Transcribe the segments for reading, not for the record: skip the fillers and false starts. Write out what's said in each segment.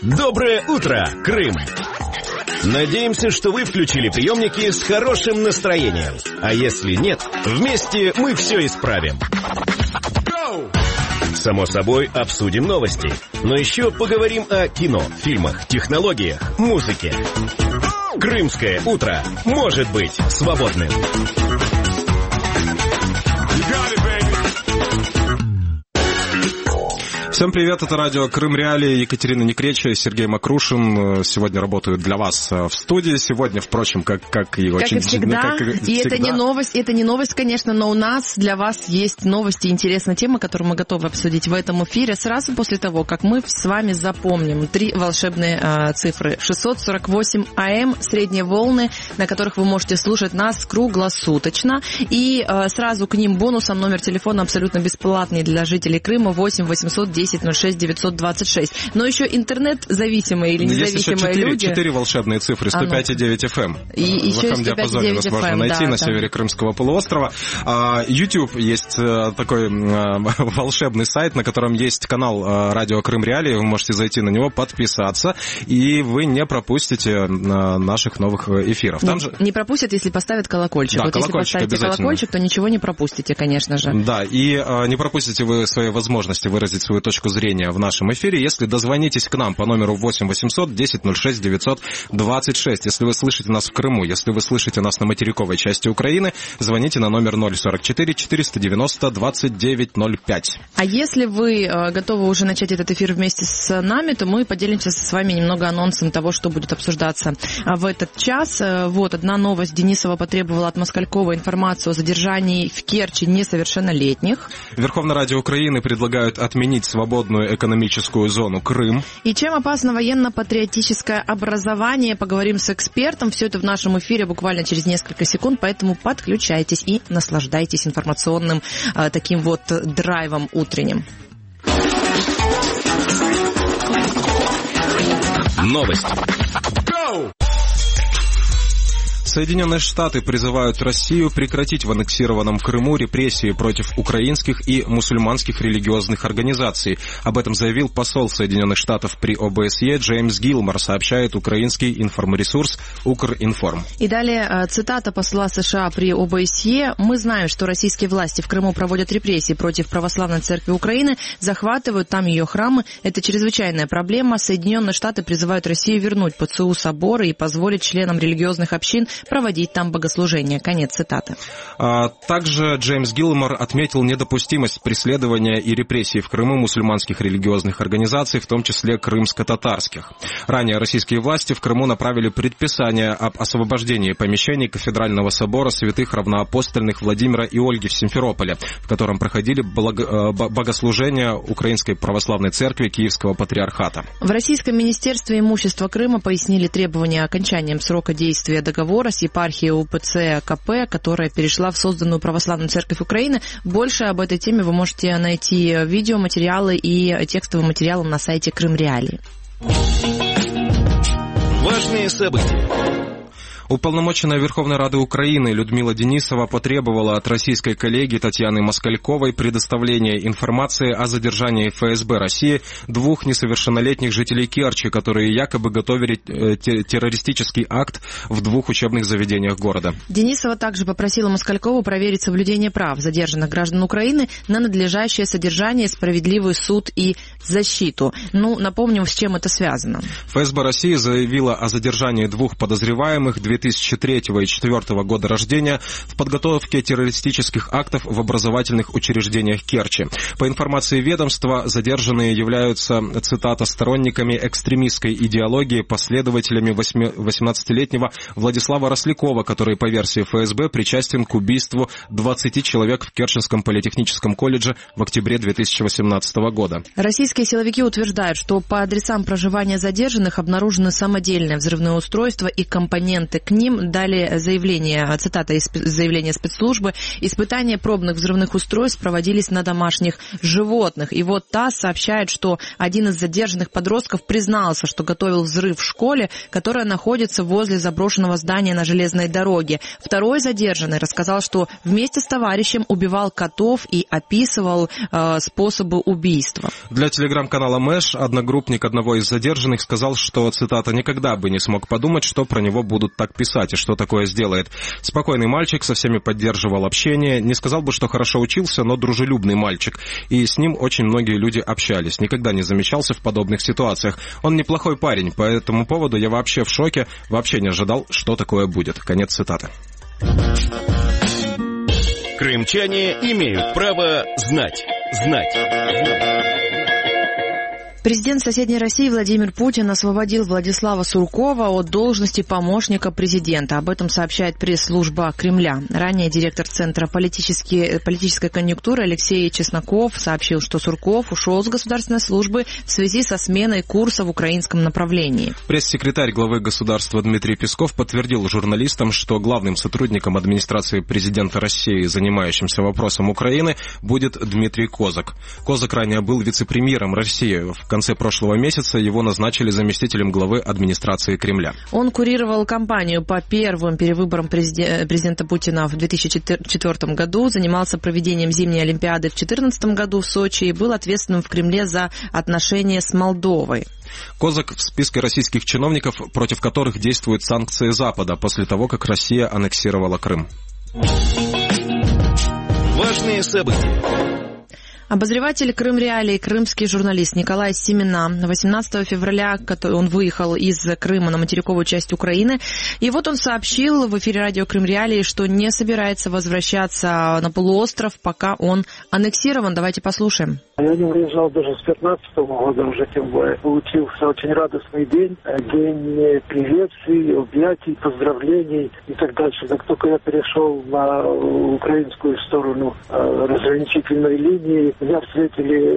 Доброе утро, Крым! Надеемся, что вы включили приемники с хорошим настроением. А если нет, вместе мы все исправим. Само собой, обсудим новости. Но еще поговорим о кино, фильмах, технологиях, музыке. Крымское утро может быть свободным. Всем привет, это радио Крым Реалии, Екатерина Некреча и Сергей Макрушин сегодня работают для вас в студии. Сегодня, впрочем, как и очень всегда. И всегда. Это не новость, конечно, но у нас для вас есть новости и интересная тема, которую мы готовы обсудить в этом эфире сразу после того, как мы с вами запомним 3 волшебные цифры. 648 АМ, средние волны, на которых вы можете слушать нас круглосуточно. И сразу к ним бонусом номер телефона абсолютно бесплатный для жителей Крыма 8 800 10 06 926. Но еще интернет-зависимые или независимые люди... Есть еще 4 волшебные цифры, 105,9 FM. И еще 105,9 вас можно найти на севере Крымского полуострова. YouTube есть такой волшебный сайт, на котором есть канал радио Крым Реалии. Вы можете зайти на него, подписаться, и вы не пропустите наших новых эфиров. Там же... Не пропустят, если поставят колокольчик. Да, вот колокольчик, если поставите колокольчик, то ничего не пропустите, конечно же. Да, и не пропустите вы свои возможности выразить свою точку зрения в нашем эфире, если дозвонитесь к нам по номеру 8 800 10 06 926. Если вы слышите нас в Крыму, если вы слышите нас на материковой части Украины, звоните на номер 044 490 2905. А если вы готовы уже начать этот эфир вместе с нами, то мы поделимся с вами немного анонсом того, что будет обсуждаться в этот час. Вот одна новость. Денисова потребовала от Москалькова информацию о задержании в Керчи несовершеннолетних. Верховная Рада Украины предлагают отменить свободную экономическую зону Крым. И чем опасно военно-патриотическое образование, поговорим с экспертом. Все это в нашем эфире буквально через несколько секунд, поэтому подключайтесь и наслаждайтесь информационным таким вот драйвом утренним. Новость. Соединенные Штаты призывают Россию прекратить в аннексированном Крыму репрессии против украинских и мусульманских религиозных организаций. Об этом заявил посол Соединенных Штатов при ОБСЕ Джеймс Гилмор, сообщает украинский информресурс Укринформ. И далее цитата посла США при ОБСЕ. «Мы знаем, что российские власти в Крыму проводят репрессии против Православной Церкви Украины, захватывают там ее храмы. Это чрезвычайная проблема. Соединенные Штаты призывают Россию вернуть ПЦУ соборы и позволить членам религиозных общин проводить там богослужения». Конец цитаты. Также Джеймс Гилмор отметил недопустимость преследования и репрессий в Крыму мусульманских религиозных организаций, в том числе крымско-татарских. Ранее российские власти в Крыму направили предписание об освобождении помещений Кафедрального собора святых равноапостольных Владимира и Ольги в Симферополе, в котором проходили богослужения Украинской Православной Церкви Киевского Патриархата. В Российском Министерстве имущества Крыма пояснили требования окончанием срока действия договора с епархией УПЦ КП, которая перешла в созданную Православную Церковь Украины. Больше об этой теме вы можете найти видеоматериалы и текстовые материалы на сайте Крым Реалии. Важные события. Уполномоченная Верховной Рады Украины Людмила Денисова потребовала от российской коллеги Татьяны Москальковой предоставления информации о задержании ФСБ России 2 несовершеннолетних жителей Керчи, которые якобы готовили террористический акт в 2 учебных заведениях города. Денисова также попросила Москалькову проверить соблюдение прав задержанных граждан Украины на надлежащее содержание, справедливый суд и защиту. Напомним, с чем это связано. ФСБ России заявила о задержании 2 подозреваемых 2003 и 2004 года рождения в подготовке террористических актов в образовательных учреждениях Керчи. По информации ведомства, задержанные являются, цитата, сторонниками экстремистской идеологии, последователями 18-летнего Владислава Рослякова, который, по версии ФСБ, причастен к убийству 20 человек в Керченском политехническом колледже в октябре 2018 года. Российские силовики утверждают, что по адресам проживания задержанных обнаружены самодельные взрывные устройства и компоненты к к ним дали заявление, цитата из заявления спецслужбы: «Испытания пробных взрывных устройств проводились на домашних животных». И вот ТАСС сообщает, что один из задержанных подростков признался, что готовил взрыв в школе, которая находится возле заброшенного здания на железной дороге. Второй задержанный рассказал, что вместе с товарищем убивал котов и описывал способы убийства. Для телеграм-канала Мэш одногруппник одного из задержанных сказал, что, цитата, «никогда бы не смог подумать, что про него будут так писать и что такое сделает. Спокойный мальчик, со всеми поддерживал общение, не сказал бы, что хорошо учился, но дружелюбный мальчик. И с ним очень многие люди общались. Никогда не замечался в подобных ситуациях. Он неплохой парень, по этому поводу я вообще в шоке, вообще не ожидал, что такое будет». Конец цитаты. Крымчане имеют право знать. Президент соседней России Владимир Путин освободил Владислава Суркова от должности помощника президента. Об этом сообщает пресс-служба Кремля. Ранее директор Центра политической конъюнктуры Алексей Чесноков сообщил, что Сурков ушел с государственной службы в связи со сменой курса в украинском направлении. Пресс-секретарь главы государства Дмитрий Песков подтвердил журналистам, что главным сотрудником администрации президента России, занимающимся вопросом Украины, будет Дмитрий Козак. Козак ранее был вице-премьером России. В конце прошлого месяца его назначили заместителем главы администрации Кремля. Он курировал кампанию по первым перевыборам президента Путина в 2004 году, занимался проведением зимней Олимпиады в 2014 году в Сочи и был ответственным в Кремле за отношения с Молдовой. Козак в списке российских чиновников, против которых действуют санкции Запада после того, как Россия аннексировала Крым. Важные события. Обозреватель Крым-Реалии, крымский журналист Николай Семина. 18 февраля он выехал из Крыма на материковую часть Украины. И вот он сообщил в эфире радио Крым-Реалии, что не собирается возвращаться на полуостров, пока он аннексирован. Давайте послушаем. Я не выезжал даже с 15-го года, уже тем более. Получился очень радостный день. День приветствий, объятий, поздравлений и так дальше. Как только я перешел на украинскую сторону разграничительной линии, меня встретили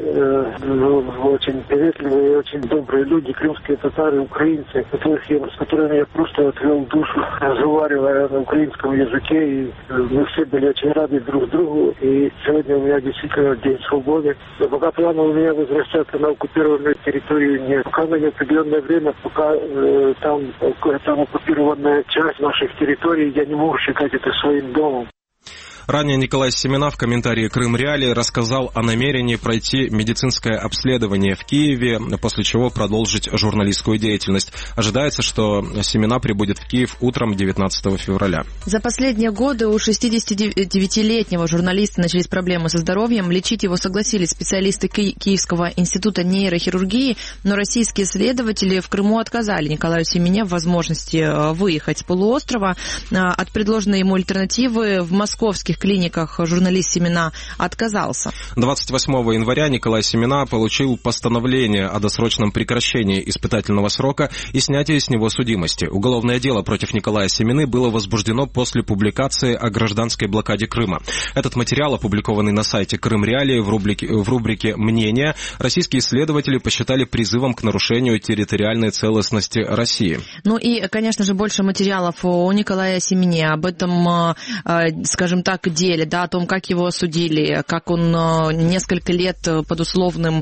очень приветливые, очень добрые люди, крымские татары, украинцы, с которыми я просто отвел душу, разговаривая на украинском языке. И мы все были очень рады друг другу. И сегодня у меня действительно день свободы. Но пока плана у меня возвращаться на оккупированную территорию нет. Пока на неопределенное время, пока там оккупированная часть наших территорий, я не могу считать это своим домом. Ранее Николай Семина в комментарии Крым-Реалии рассказал о намерении пройти медицинское обследование в Киеве, после чего продолжить журналистскую деятельность. Ожидается, что Семина прибудет в Киев утром 19 февраля. За последние годы у 69-летнего журналиста начались проблемы со здоровьем. Лечить его согласились специалисты Киевского института нейрохирургии, но российские следователи в Крыму отказали Николаю Семине в возможности выехать с полуострова. От предложенной ему альтернативы в московских клиниках журналист Семина отказался. 28 января Николай Семина получил постановление о досрочном прекращении испытательного срока и снятии с него судимости. Уголовное дело против Николая Семины было возбуждено после публикации о гражданской блокаде Крыма. Этот материал, опубликованный на сайте Крым-Реалии в рубрике «Мнения», российские следователи посчитали призывом к нарушению территориальной целостности России. Ну и, конечно же, больше материалов о Николае Семине, об этом, скажем так, деле, да, о том, как его осудили, как он несколько лет под условным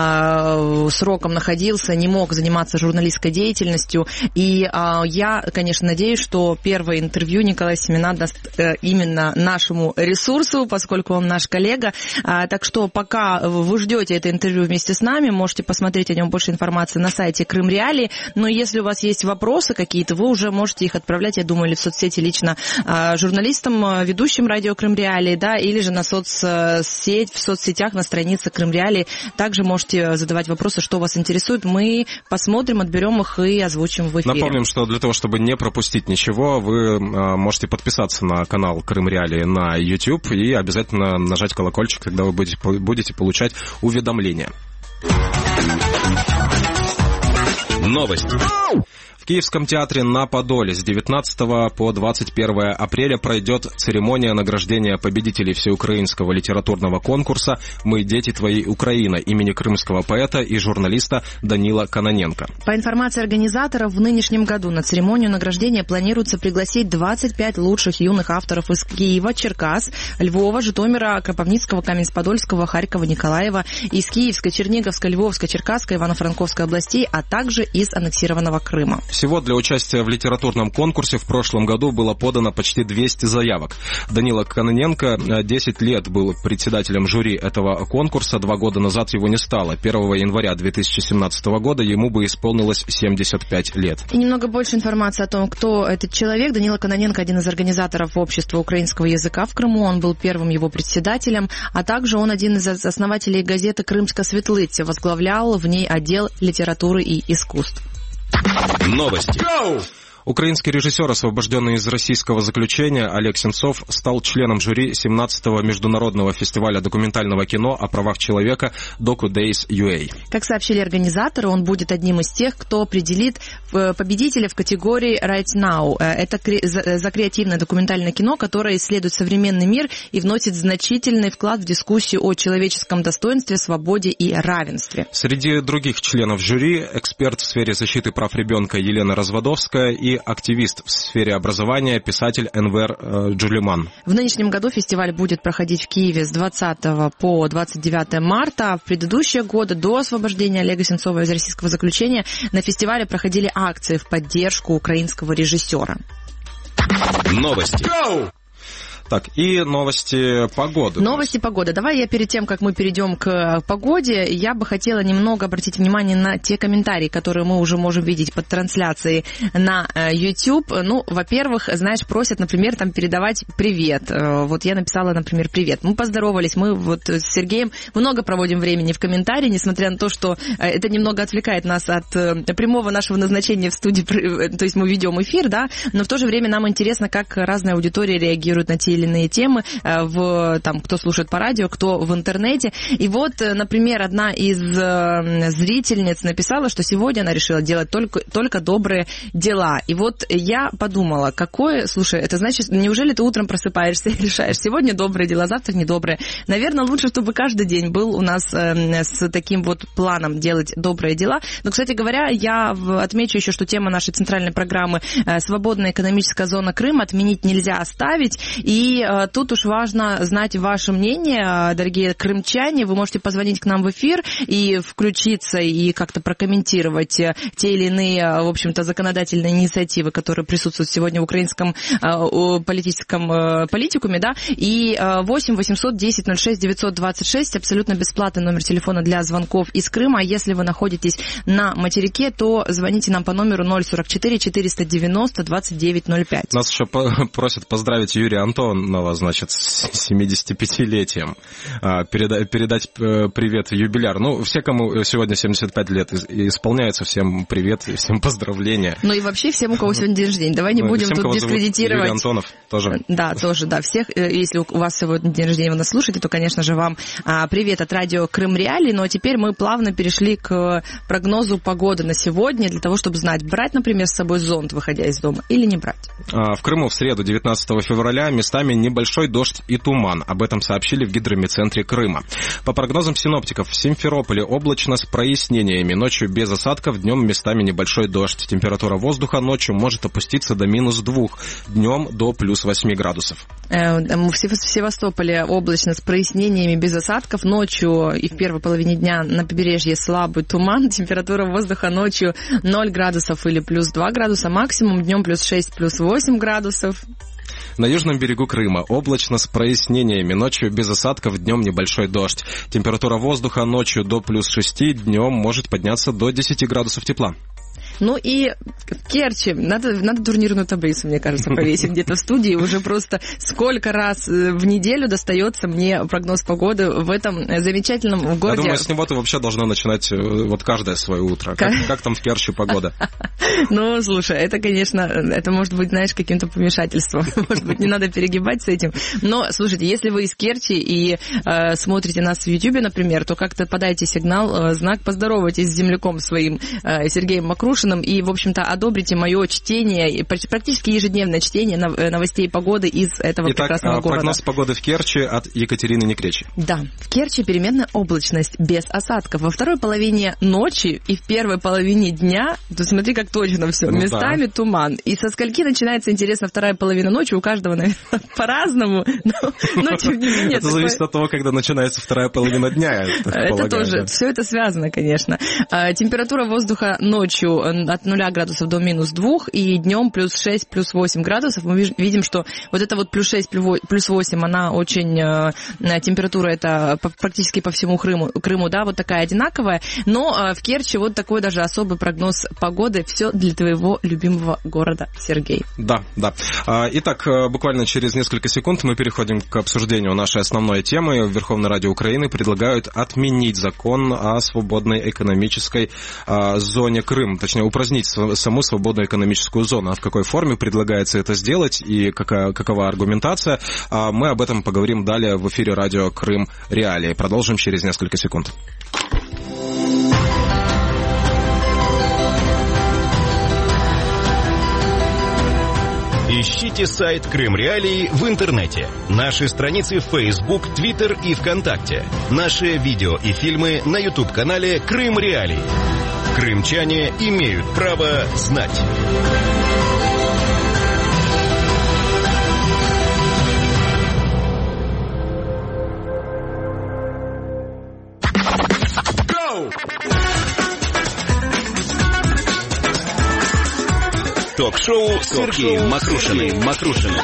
сроком находился, не мог заниматься журналистской деятельностью. И я, конечно, надеюсь, что первое интервью Николая Семина даст именно нашему ресурсу, поскольку он наш коллега. Так что пока вы ждете это интервью вместе с нами, можете посмотреть о нем больше информации на сайте Крым-Реалии. Но если у вас есть вопросы какие-то, вы уже можете их отправлять, я думаю, или в соцсети лично журналистам, ведущим радио Крым-Реалии, да, или же на в соцсетях, на странице Крым-Реалии. Также можете задавать вопросы, что вас интересует. Мы посмотрим, отберем их и озвучим в эфире. Напомним, что для того, чтобы не пропустить ничего, вы можете подписаться на канал Крым-Реалии на YouTube и обязательно нажать колокольчик, когда вы будете получать уведомления. Новости. В Киевском театре на Подоле с 19 по 21 апреля пройдет церемония награждения победителей всеукраинского литературного конкурса «Мы дети твоей Украины» имени крымского поэта и журналиста Данила Кононенко. По информации организаторов, в нынешнем году на церемонию награждения планируется пригласить 25 лучших юных авторов из Киева, Черкас, Львова, Житомира, Кропивницкого, Каменец-Подольского, Харькова, Николаева, из Киевской, Черниговской, Львовской, Черкасской, Ивано-Франковской областей, а также из аннексированного Крыма. Всего для участия в литературном конкурсе в прошлом году было подано почти 200 заявок. Данила Кононенко 10 лет был председателем жюри этого конкурса, 2 года назад его не стало. 1 января 2017 года ему бы исполнилось 75 лет. И немного больше информации о том, кто этот человек. Данила Кононенко – один из организаторов общества украинского языка в Крыму. Он был первым его председателем, а также он один из основателей газеты «Крымская Светлыця», возглавлял в ней отдел литературы и искусств. Новости. Украинский режиссер, освобожденный из российского заключения, Олег Сенцов, стал членом жюри 17-го международного фестиваля документального кино о правах человека DocuDays.ua. Как сообщили организаторы, он будет одним из тех, кто определит победителя в категории Right Now. Это за креативное документальное кино, которое исследует современный мир и вносит значительный вклад в дискуссию о человеческом достоинстве, свободе и равенстве. Среди других членов жюри эксперт в сфере защиты прав ребенка Елена Разводовская и активист в сфере образования, писатель Энвер Джулиман. В нынешнем году фестиваль будет проходить в Киеве с 20 по 29 марта. В предыдущие годы, до освобождения Олега Сенцова из российского заключения, на фестивале проходили акции в поддержку украинского режиссера. Новости. Так, и новости погоды. Новости погоды. Давай я перед тем, как мы перейдем к погоде, я бы хотела немного обратить внимание на те комментарии, которые мы уже можем видеть под трансляцией на YouTube. Ну, во-первых, знаешь, просят, например, там передавать привет. Вот я написала, например, привет. Мы поздоровались, мы вот с Сергеем много проводим времени в комментарии, несмотря на то, что это немного отвлекает нас от прямого нашего назначения в студии, то есть мы ведем эфир, да, но в то же время нам интересно, как разная аудитория реагирует на те или иные темы, кто слушает по радио, кто в интернете. И вот, например, одна из зрительниц написала, что сегодня она решила делать только добрые дела. И вот я подумала, слушай, это значит, неужели ты утром просыпаешься и решаешь, сегодня добрые дела, завтра недобрые? Наверное, лучше, чтобы каждый день был у нас с таким вот планом делать добрые дела. Но, кстати говоря, я отмечу еще, что тема нашей центральной программы «Свободная экономическая зона Крым» отменить нельзя оставить. И тут уж важно знать ваше мнение, дорогие крымчане. Вы можете позвонить к нам в эфир и включиться, и как-то прокомментировать те или иные, в общем-то, законодательные инициативы, которые присутствуют сегодня в украинском политикуме, да. И 8 810 06 926, абсолютно бесплатный номер телефона для звонков из Крыма. А если вы находитесь на материке, то звоните нам по номеру 044 490 2905. Нас еще просят поздравить Юрия Антонова, значит, с 75-летием. Передать привет юбиляр. Ну, все, кому сегодня 75 лет исполняется, всем привет и всем поздравления. Ну и вообще всем, у кого сегодня день рождения. Давай не будем всем, тут дискредитировать. Юрий Антонов тоже. Да, тоже, да. Всех, если у вас сегодня день рождения, вы нас слушаете, то, конечно же, вам привет от радио Крым Реалии. Но теперь мы плавно перешли к прогнозу погоды на сегодня, для того, чтобы знать, брать, например, с собой зонт, выходя из дома, или не брать. В Крыму в среду, 19 февраля, местами небольшой дождь и туман. Об этом сообщили в гидромедцентре Крыма. По прогнозам синоптиков, в Симферополе облачно с прояснениями. Ночью без осадков, днем местами небольшой дождь. Температура воздуха ночью может опуститься до -2, днем до +8 градусов. В Севастополе облачно с прояснениями без осадков. Ночью и в первой половине дня на побережье слабый туман. Температура воздуха ночью 0 градусов или +2 градуса максимум. Днем +6, +8 градусов. На южном берегу Крыма облачно с прояснениями. Ночью без осадков, днем небольшой дождь. Температура воздуха ночью до +6, днем может подняться до 10 градусов тепла. Ну и в Керчи надо турнирную таблицу, мне кажется, повесить где-то в студии. Уже просто сколько раз в неделю достается мне прогноз погоды в этом замечательном городе. Я думаю, с него ты вообще должна начинать вот каждое свое утро. Как там в Керчи погода? Ну, слушай, это, конечно, это может быть, знаешь, каким-то помешательством. Может быть, не надо перегибать с этим. Но, слушайте, если вы из Керчи и смотрите нас в Ютьюбе, например, то как-то подайте сигнал, знак, поздоровайтесь с земляком своим Сергеем Макрушиным. Макрушиным и, в общем-то, одобрите мое чтение, практически ежедневное чтение новостей погоды из этого прекрасного города. Прогноз погоды в Керчи от Екатерины Некречи. Да, в Керчи переменная облачность без осадков. Во второй половине ночи и в первой половине дня, то смотри, как точно все, местами туман. И со скольки начинается, интересно, вторая половина ночи, у каждого, наверное, по-разному, но тем не менее... Это зависит от того, когда начинается вторая половина дня. Это тоже, все это связано, конечно. Температура воздуха ночью от 0 градусов до -2, и днем плюс 6, плюс 8 градусов. Мы видим, что вот это вот плюс 6, плюс 8, она очень... Температура это практически по всему Крыму, да, вот такая одинаковая. Но в Керчи вот такой даже особый прогноз погоды. Все для твоего любимого города, Сергей. Да. Итак, буквально через несколько секунд мы переходим к обсуждению нашей основной темы. В Верховной Раде Украины предлагают отменить закон о свободной экономической зоне Крым. Точнее, упразднить саму свободную экономическую зону. А в какой форме предлагается это сделать и какова аргументация? Мы об этом поговорим далее в эфире радио Крым Реалии. Продолжим через несколько секунд. Ищите сайт Крым Реалии в интернете. Наши страницы в Facebook, Twitter и ВКонтакте. Наши видео и фильмы на YouTube-канале Крым Реалии. Крымчане имеют право знать. Ток-шоу с Сергеем Макрушиным.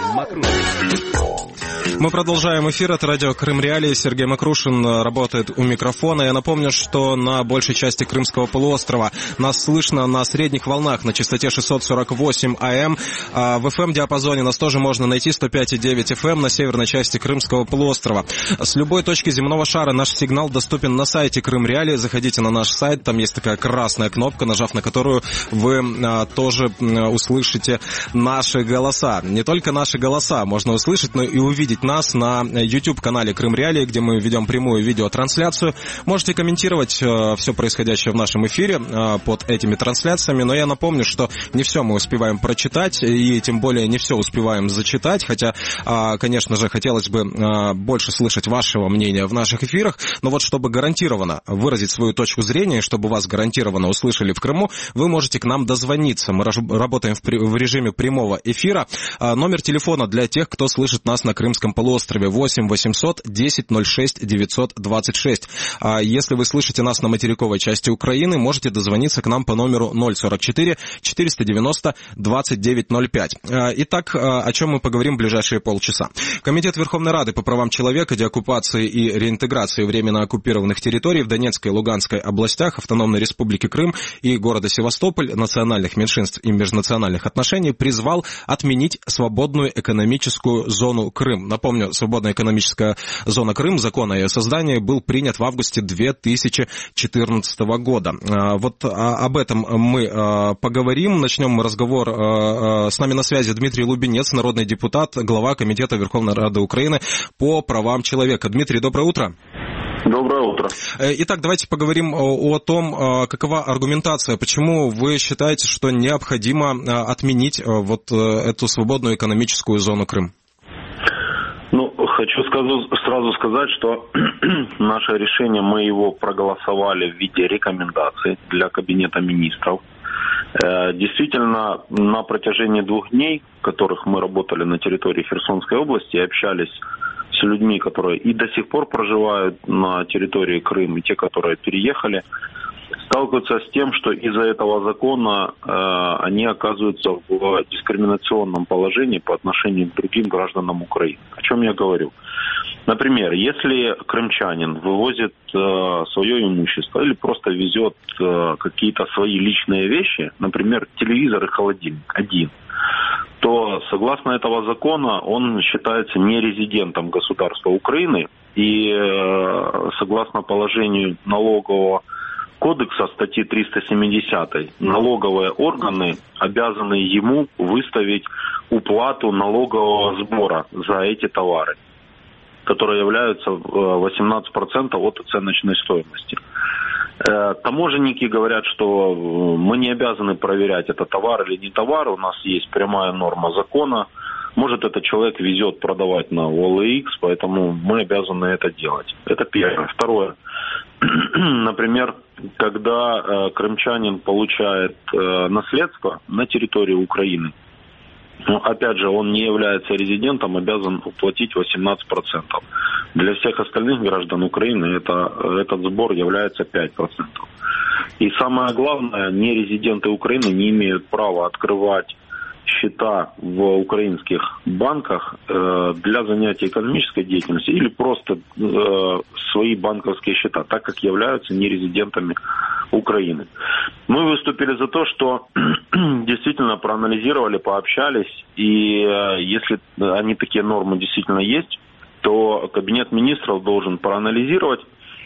Мы продолжаем эфир от радио Крым Реалии. Сергей Макрушин работает у микрофона. Я напомню, что на большей части Крымского полуострова нас слышно на средних волнах на частоте 648 АМ. В FM-диапазоне нас тоже можно найти 105,9 FM на северной части Крымского полуострова. С любой точки земного шара наш сигнал доступен на сайте Крым Реалии. Заходите на наш сайт, там есть такая красная кнопка, нажав на которую вы тоже услышите наши голоса. Не только наши голоса можно услышать, но и увидеть нас на YouTube-канале Крым Реалии, где мы ведем прямую видеотрансляцию. Можете комментировать все происходящее в нашем эфире под этими трансляциями, но я напомню, что не все мы успеваем прочитать, и тем более не все успеваем зачитать, хотя, конечно же, хотелось бы больше слышать вашего мнения в наших эфирах, но вот чтобы гарантированно выразить свою точку зрения, чтобы вас гарантированно услышали в Крыму, вы можете к нам дозвониться. Мы работаем в режиме прямого эфира. Номер телефона для тех, кто слышит нас на Крымском полуострове 8 800 10 06 926. Если вы слышите нас на материковой части Украины, можете дозвониться к нам по номеру 044 490 2905. Итак, о чем мы поговорим в ближайшие полчаса. Комитет Верховной Рады по правам человека, деоккупации и реинтеграции временно оккупированных территорий в Донецкой и Луганской областях, Автономной Республике Крым и города Севастополь, национальных меньшинств и межнациональных отношений призвал отменить свободную экономическую зону Крым. Напомню, свободная экономическая зона Крым, закон о ее создании, был принят в августе 2014 года. Вот об этом мы поговорим. Начнем разговор. С нами на связи Дмитрий Лубенец, народный депутат, глава Комитета Верховной Рады Украины по правам человека. Дмитрий, доброе утро. Доброе утро. Итак, давайте поговорим о том, какова аргументация, почему вы считаете, что необходимо отменить вот эту свободную экономическую зону Крым. Хочу сразу сказать, что наше решение, мы его проголосовали в виде рекомендаций для Кабинета министров. Действительно, на протяжении 2 дней, в которых мы работали на территории Херсонской области и общались с людьми, которые и до сих пор проживают на территории Крыма, и те, которые переехали, сталкиваются с тем, что из-за этого закона они оказываются в дискриминационном положении по отношению к другим гражданам Украины. О чем я говорю? Например, если крымчанин вывозит свое имущество или просто везет какие-то свои личные вещи, например, телевизор и холодильник один, то согласно этого закона он считается нерезидентом государства Украины, и согласно положению налогового кодекса статьи 370 налоговые органы обязаны ему выставить уплату налогового сбора за эти товары, которые являются 18% от оценочной стоимости. Таможенники говорят, что мы не обязаны проверять, это товар или не товар, у нас есть прямая норма закона. Может, этот человек везет продавать на OLX, поэтому мы обязаны это делать. Это первое. Второе. Например, когда крымчанин получает наследство на территории Украины, опять же, он не является резидентом, обязан уплатить 18%. Для всех остальных граждан Украины этот сбор является 5%. И самое главное, нерезиденты Украины не имеют права открывать счета в украинских банках для занятия экономической деятельностью или просто свои банковские счета, так как являются нерезидентами Украины. Мы выступили за то, что действительно проанализировали, пообщались, и если они такие нормы действительно есть, то Кабинет министров должен проанализировать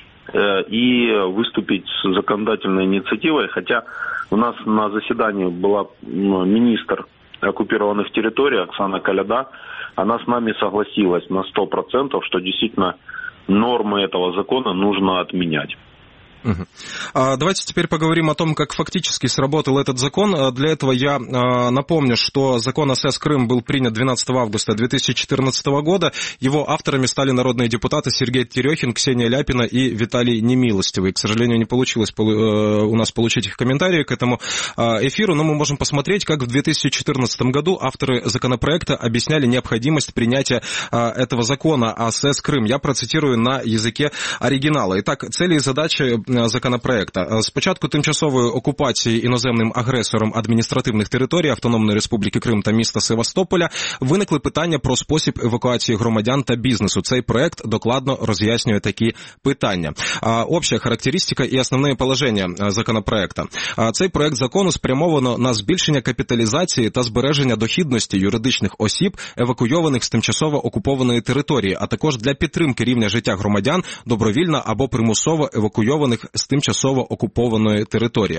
и выступить с законодательной инициативой, хотя у нас на заседании была министр оккупированных территорий Оксана Коляда, она с нами согласилась на 100%, что действительно нормы этого закона нужно отменять. Давайте теперь поговорим о том, как фактически сработал этот закон. Для этого я напомню, что закон о СС Крым был принят 12 августа 2014 года. Его авторами стали народные депутаты Сергей Терехин, Ксения Ляпина и Виталий Немилостивый. К сожалению, не получилось у нас получить их комментарии к этому эфиру, но мы можем посмотреть, как в 2014 году авторы законопроекта объясняли необходимость принятия этого закона о СС Крым. Я процитирую на языке оригінала. Итак, цели и задачи законопроекта. Спочатку тимчасової окупації іноземним агресором адміністративних територій Автономної Республіки Крим та міста Севастополя виникли питання про спосіб евакуації громадян та бізнесу. Цей проект докладно роз'яснює такі питання. Обща характеристика і основне положення законопроекта. Цей проект закону спрямовано на збільшення капіталізації та збереження дохідності юридичних осіб, евакуйованих з тимчасово окупованої території, а також для підтримки рівня життя громадян, добровільно або примусово евакуйованих с тимчасово оккупованной территории.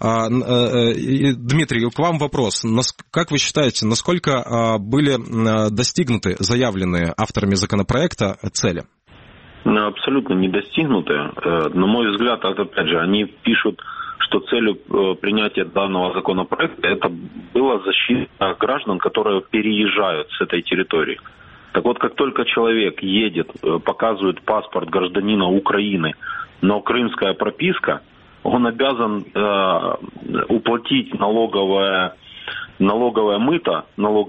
Дмитрий, к вам вопрос. Как вы считаете, насколько были достигнуты заявленные авторами законопроекта цели? Абсолютно не достигнуты. На мой взгляд, опять же, они пишут, что целью принятия данного законопроекта это была защита граждан, которые переезжают с этой территории. Так вот, как только человек едет, показывает паспорт гражданина Украины, но крымская прописка, он обязан уплатить налоговое мыто,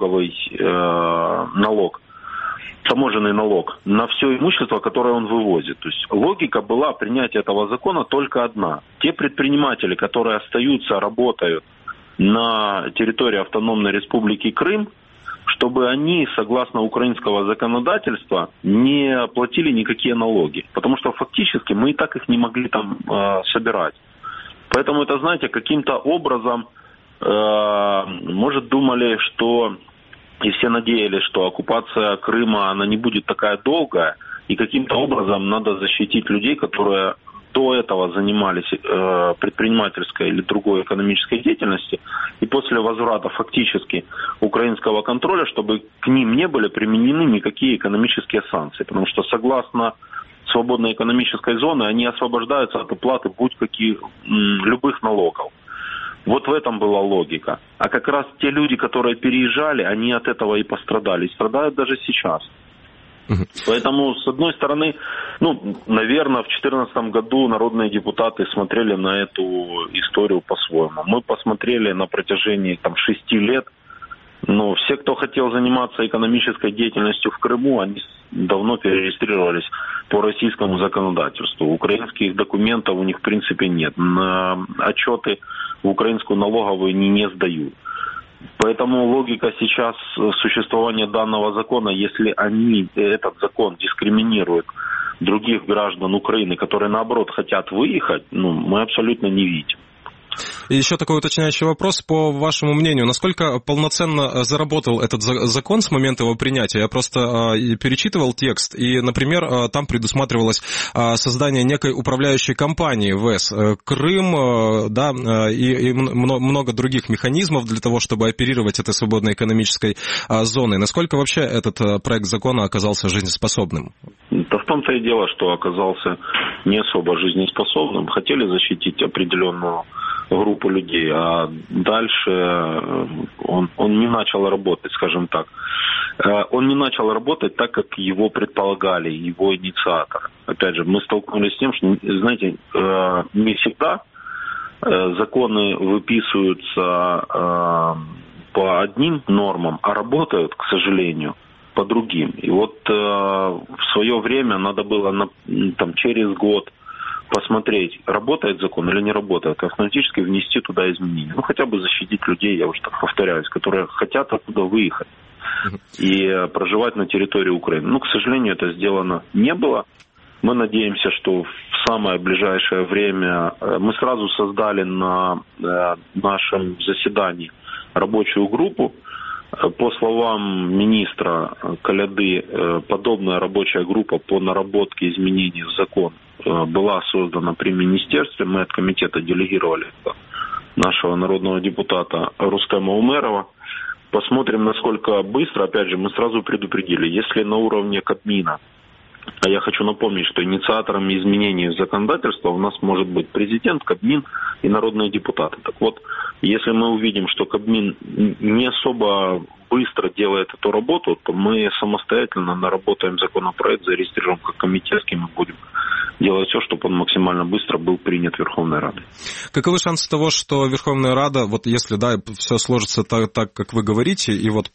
налог, таможенный налог на все имущество, которое он вывозит. То есть логика была принятия этого закона только одна. Те предприниматели, которые остаются, работают на территории Автономной Республики Крым, чтобы они, согласно украинского законодательства, не платили никакие налоги. Потому что фактически мы и так их не могли там собирать. Поэтому это, знаете, каким-то образом, может, думали, что, и все надеялись, что оккупация Крыма, она не будет такая долгая, и каким-то образом надо защитить людей, которые до этого занимались предпринимательской или другой экономической деятельностью, и после возврата фактически украинского контроля, чтобы к ним не были применены никакие экономические санкции. Потому что согласно свободной экономической зоны они освобождаются от уплаты любых налогов. Вот в этом была логика. А как раз те люди, которые переезжали, они от этого и пострадали. И страдают даже сейчас. Поэтому, с одной стороны, наверное, в 2014 году народные депутаты смотрели на эту историю по-своему. Мы посмотрели на протяжении 6 лет. Но все, кто хотел заниматься экономической деятельностью в Крыму, они давно перерегистрировались по российскому законодательству. Украинских документов у них в принципе нет. На отчеты в украинскую налоговую они не сдают. Поэтому логика сейчас существования данного закона, если этот закон дискриминирует других граждан Украины, которые наоборот хотят выехать, мы абсолютно не видим. И еще такой уточняющий вопрос. По вашему мнению, насколько полноценно заработал этот закон с момента его принятия? Я просто перечитывал текст, и, например, там предусматривалось создание некой управляющей компании ВЭС Крым, да, и много других механизмов для того, чтобы оперировать этой свободной экономической зоной. Насколько вообще этот проект закона оказался жизнеспособным? Да в том-то и дело, что оказался не особо жизнеспособным. Хотели защитить определенную группу людей, а дальше он не начал работать, скажем так. Он не начал работать так, как его предполагали, его инициаторы. Опять же, мы столкнулись с тем, что, знаете, не всегда законы выписываются по одним нормам, а работают, к сожалению, по другим. И вот в свое время надо было через год посмотреть, работает закон или не работает, автоматически внести туда изменения. Хотя бы защитить людей, я уже так повторяюсь, которые хотят оттуда выехать и проживать на территории Украины. К сожалению, это сделано не было. Мы надеемся, что в самое ближайшее время мы сразу создали на нашем заседании рабочую группу. По словам министра Коляды, подобная рабочая группа по наработке изменений в закон была создана при министерстве. Мы от комитета делегировали нашего народного депутата Рустема Умерова. Посмотрим, насколько быстро. Опять же, мы сразу предупредили, если на уровне Кабмина, а я хочу напомнить, что инициаторами изменений в законодательство у нас может быть президент, Кабмин и народные депутаты. Так вот, если мы увидим, что Кабмин не особо быстро делает эту работу, то мы самостоятельно наработаем законопроект, зарегистрируем как комитетский, мы будем делать все, чтобы он максимально быстро был принят Верховной Радой. Каковы шансы того, что Верховная Рада, вот если, да, все сложится так, как вы говорите, и вот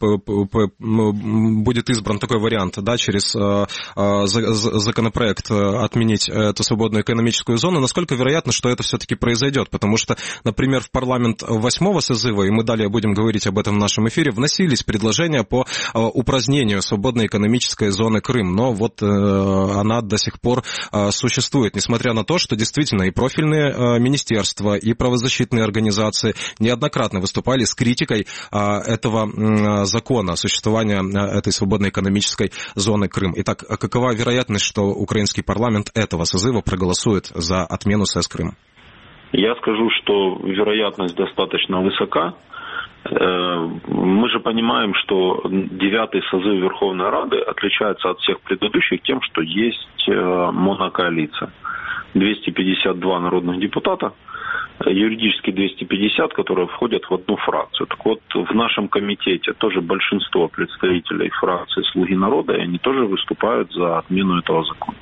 будет избран такой вариант, да, через законопроект отменить эту свободную экономическую зону, насколько вероятно, что это все-таки произойдет? Потому что, например, в парламент 8-го созыва, и мы далее будем говорить об этом в нашем эфире, вносились предложения по упразднению свободной экономической зоны Крым, но вот она до сих пор существует, несмотря на то, что действительно и профильные министерства, и правозащитные организации неоднократно выступали с критикой этого закона, существования этой свободной экономической зоны Крым. Итак, какова вероятность, что украинский парламент этого созыва проголосует за отмену СЭС Крым? Я скажу, что вероятность достаточно высока. Мы же понимаем, что 9-й созыв Верховной Рады отличается от всех предыдущих тем, что есть монокоалиция. 252 народных депутата, юридически 250, которые входят в одну фракцию. Так вот, в нашем комитете тоже большинство представителей фракции «Слуги народа», и они тоже выступают за отмену этого закона.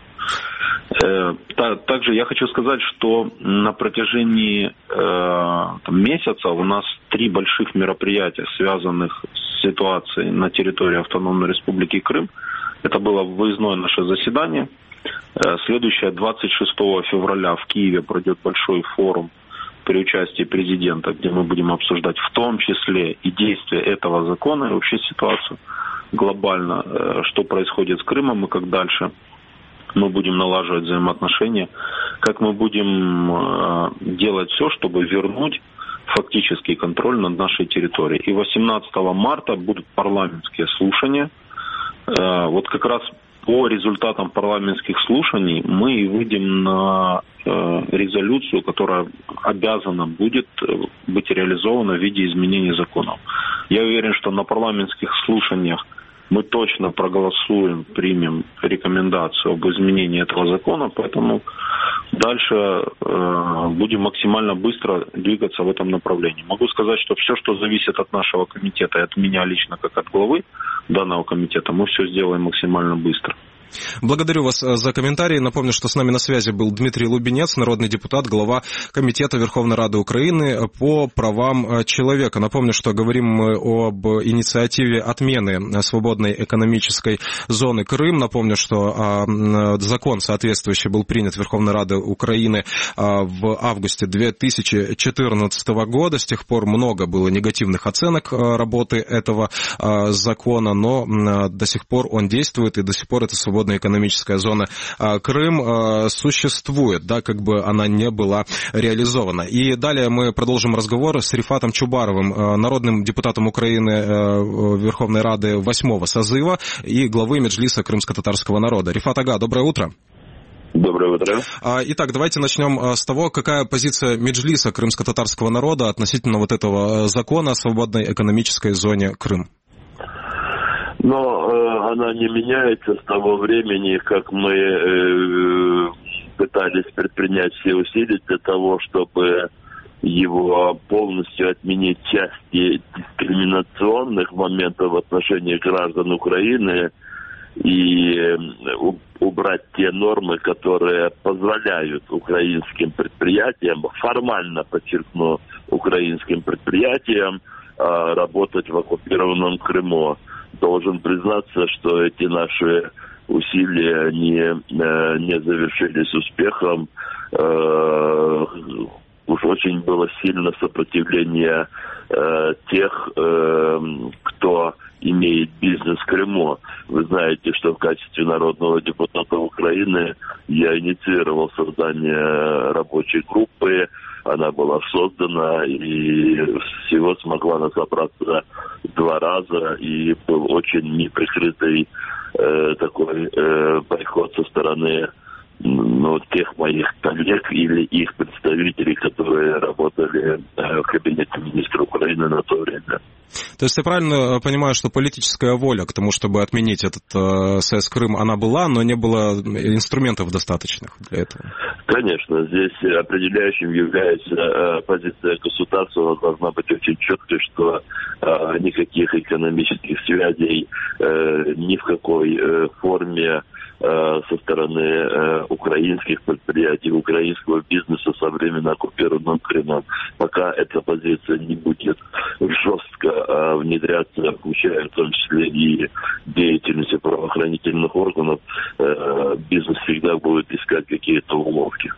Также я хочу сказать, что на протяжении месяца у нас 3 больших мероприятия, связанных с ситуацией на территории Автономной Республики Крым. Это было выездное наше заседание. Следующее, 26 февраля в Киеве пройдет большой форум при участии президента, где мы будем обсуждать в том числе и действия этого закона, и вообще ситуацию глобально, что происходит с Крымом и как дальше мы будем налаживать взаимоотношения, как мы будем делать все, чтобы вернуть фактический контроль над нашей территорией. И 18 марта будут парламентские слушания. Вот как раз по результатам парламентских слушаний мы и выйдем на резолюцию, которая обязана будет быть реализована в виде изменений законов. Я уверен, что на парламентских слушаниях мы точно проголосуем, примем рекомендацию об изменении этого закона, поэтому дальше будем максимально быстро двигаться в этом направлении. Могу сказать, что все, что зависит от нашего комитета и от меня лично, как от главы данного комитета, мы все сделаем максимально быстро. Благодарю вас за комментарии. Напомню, что с нами на связи был Дмитрий Лубенец, народный депутат, глава Комитета Верховной Рады Украины по правам человека. Напомню, что говорим мы об инициативе отмены свободной экономической зоны Крым. Напомню, что закон соответствующий был принят Верховной Радой Украины в августе 2014 года. С тех пор много было негативных оценок работы этого закона, но до сих пор он действует, и до сих пор эта свободная свободная экономическая зона Крым существует, да, как бы она не была реализована. И далее мы продолжим разговор с Рифатом Чубаровым, народным депутатом Украины Верховной Рады 8-го созыва и главы Меджлиса крымско-татарского народа. Рифат ага, доброе утро. Доброе утро. Итак, давайте начнем с того, какая позиция Меджлиса крымско-татарского народа относительно вот этого закона о свободной экономической зоне Крым. Но она не меняется с того времени, как мы пытались предпринять все усилия для того, чтобы его полностью отменить части дискриминационных моментов в отношении граждан Украины и убрать те нормы, которые позволяют украинским предприятиям, формально, подчеркну, украинским предприятиям работать в оккупированном Крыму. Должен признаться, что эти наши усилия не завершились успехом. Уж очень было сильно сопротивление тех, кто имеет бизнес в Крыму. Вы знаете, что в качестве народного депутата Украины я инициировал создание рабочей группы. Она была создана и всего смогла собраться 2 раза. И был очень неприкрытый такой подход со стороны тех моих коллег или их представителей, которые работали в кабинете министра Украины на то время. То есть я правильно понимаю, что политическая воля к тому, чтобы отменить этот СС Крым, она была, но не было инструментов достаточных для этого? Конечно, здесь определяющим является позиция государства, должна быть очень четкой, что никаких экономических связей ни в какой форме со стороны украинских предприятий, украинского бизнеса со времен оккупированного Крыма. Пока эта позиция не будет жестко внедряться, включая в том числе и деятельности правоохранительных органов, бизнес всегда будет искать какие-то уловки.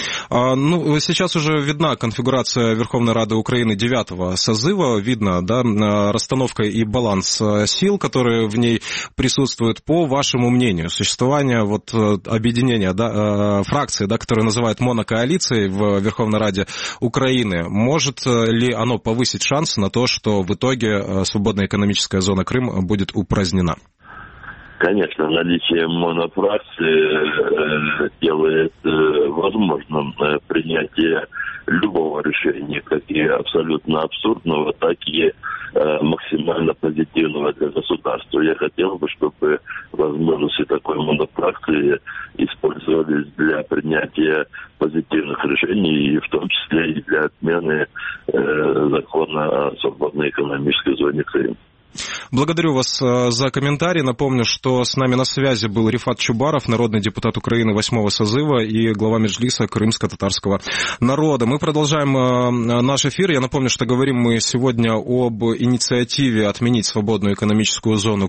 Сейчас уже видна конфигурация Верховной Рады Украины 9-го созыва, видно, да, расстановка и баланс сил, которые в ней присутствуют. По вашему мнению, существование объединения, да, фракции, да, которое называют монокоалицией в Верховной Раде Украины, может ли оно повысить шанс на то, что в итоге свободная экономическая зона Крым будет упразднена? Конечно, наличие монофракции делает возможным принятие любого решения, как и абсолютно абсурдного, так и максимально позитивного для государства. Я хотел бы, чтобы возможности такой монофракции использовались для принятия позитивных решений, и в том числе и для отмены закона о свободной экономической зоне Крым. Благодарю вас за комментарий. Напомню, что с нами на связи был Рифат Чубаров, народный депутат Украины 8-го созыва и глава Меджлиса крымско-татарского народа. Мы продолжаем наш эфир. Я напомню, что говорим мы сегодня об инициативе отменить свободную экономическую зону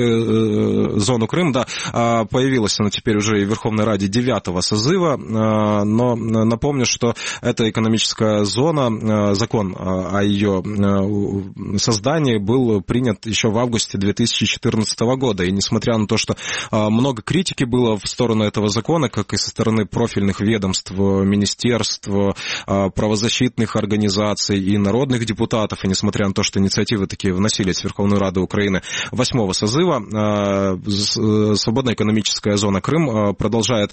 Крым. Да, появилась она теперь уже и в Верховной Раде 9-го созыва, но напомню, что эта экономическая зона, закон о ее создании был принят еще в августе 2014 года. И несмотря на то, что много критики было в сторону этого закона, как и со стороны профильных ведомств, министерств, правозащитных организаций и народных депутатов, и несмотря на то, что инициативы такие вносились в Верховную Раду Украины 8-го созыва, свободная экономическая зона Крым продолжает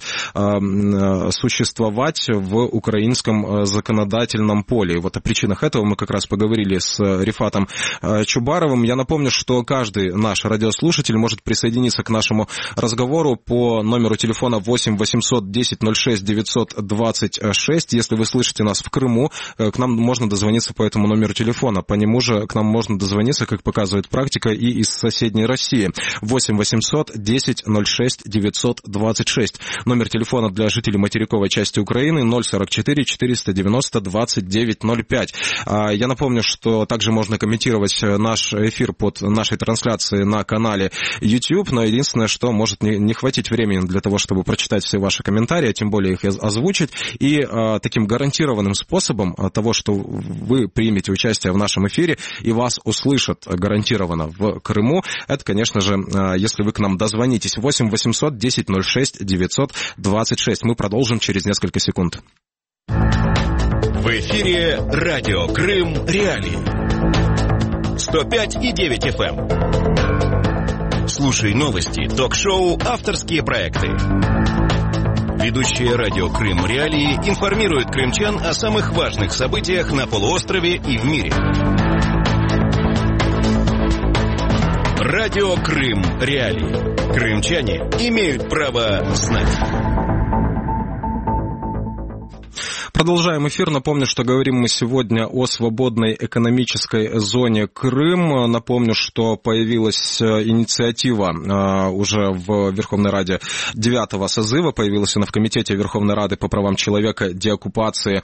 существовать в украинском законодательном поле. И вот о причинах этого мы как раз поговорили с Рифатом Чубаровым. Я напомню, что каждый наш радиослушатель может присоединиться к нашему разговору по номеру телефона 8 800 10 06 926. Если вы слышите нас в Крыму, к нам можно дозвониться по этому номеру телефона. По нему же к нам можно дозвониться, как показывает практика, и из соседней России. 8 800 10 06 926. Номер телефона для жителей материковой части Украины 044 490 2905. Я напомню, что также можно комментировать наш эфир под нашей трансляцией на канале YouTube, но единственное, что может не хватить времени для того, чтобы прочитать все ваши комментарии, тем более их озвучить, и таким гарантированным способом того, что вы примете участие в нашем эфире и вас услышат гарантированно в Крыму, это, конечно же, если вы к нам дозвонитесь. 8 800 10 06 926. Мы продолжим через несколько секунд. В эфире радио Крым Реалии. 105,9 FM. Слушай новости, ток-шоу, авторские проекты. Ведущие радио Крым Реалии информируют крымчан о самых важных событиях на полуострове и в мире. Радио Крым Реалии. Крымчане имеют право знать. Продолжаем эфир. Напомню, что говорим мы сегодня о свободной экономической зоне Крым. Напомню, что появилась инициатива уже в Верховной Раде 9-го созыва, появилась она в Комитете Верховной Рады по правам человека, деоккупации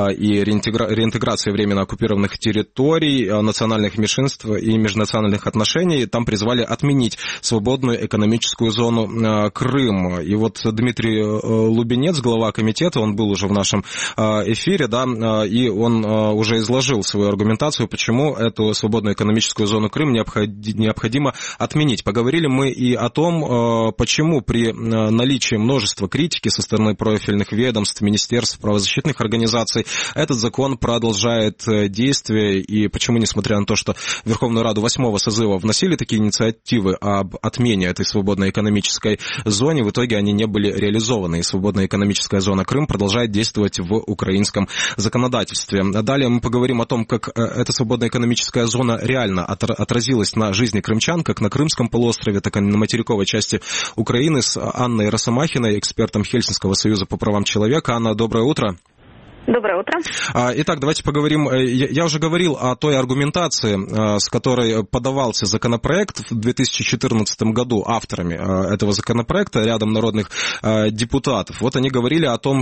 и реинтеграции временно оккупированных территорий, национальных меньшинств и межнациональных отношений. Там призвали отменить свободную экономическую зону Крым. И вот Дмитрий Лубенец, глава комитета, он был уже в нашем эфире, да, и он уже изложил свою аргументацию, почему эту свободную экономическую зону Крым необходимо отменить. Поговорили мы и о том, почему при наличии множества критики со стороны профильных ведомств, министерств, правозащитных организаций этот закон продолжает действие, и почему, несмотря на то, что в Верховную Раду 8-го созыва вносили такие инициативы об отмене этой свободной экономической зоны, в итоге они не были реализованы, и свободная экономическая зона Крым продолжает действовать в украинском законодательстве. Далее мы поговорим о том, как эта свободная экономическая зона реально отразилась на жизни крымчан, как на Крымском полуострове, так и на материковой части Украины, с Анной Росомахиной, экспертом Хельсинского союза по правам человека. Анна, доброе утро. Доброе утро. Итак, давайте поговорим. Я уже говорил о той аргументации, с которой подавался законопроект в 2014 году авторами этого законопроекта, рядом народных депутатов. Вот они говорили о том,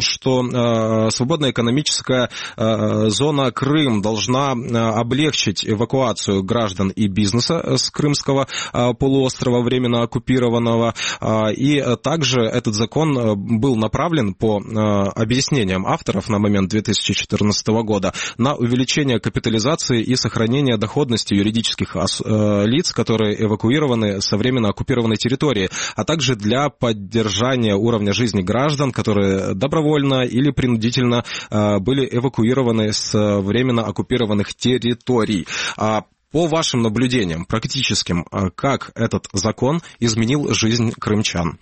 что свободная экономическая зона Крым должна облегчить эвакуацию граждан и бизнеса с Крымского полуострова, временно оккупированного. И также этот закон был направлен по объяснениям авторов на момент 2014 года на увеличение капитализации и сохранение доходности юридических лиц, которые эвакуированы со временно оккупированной территории, а также для поддержания уровня жизни граждан, которые добровольно или принудительно были эвакуированы с временно оккупированных территорий. По вашим наблюдениям практическим, как этот закон изменил жизнь крымчан?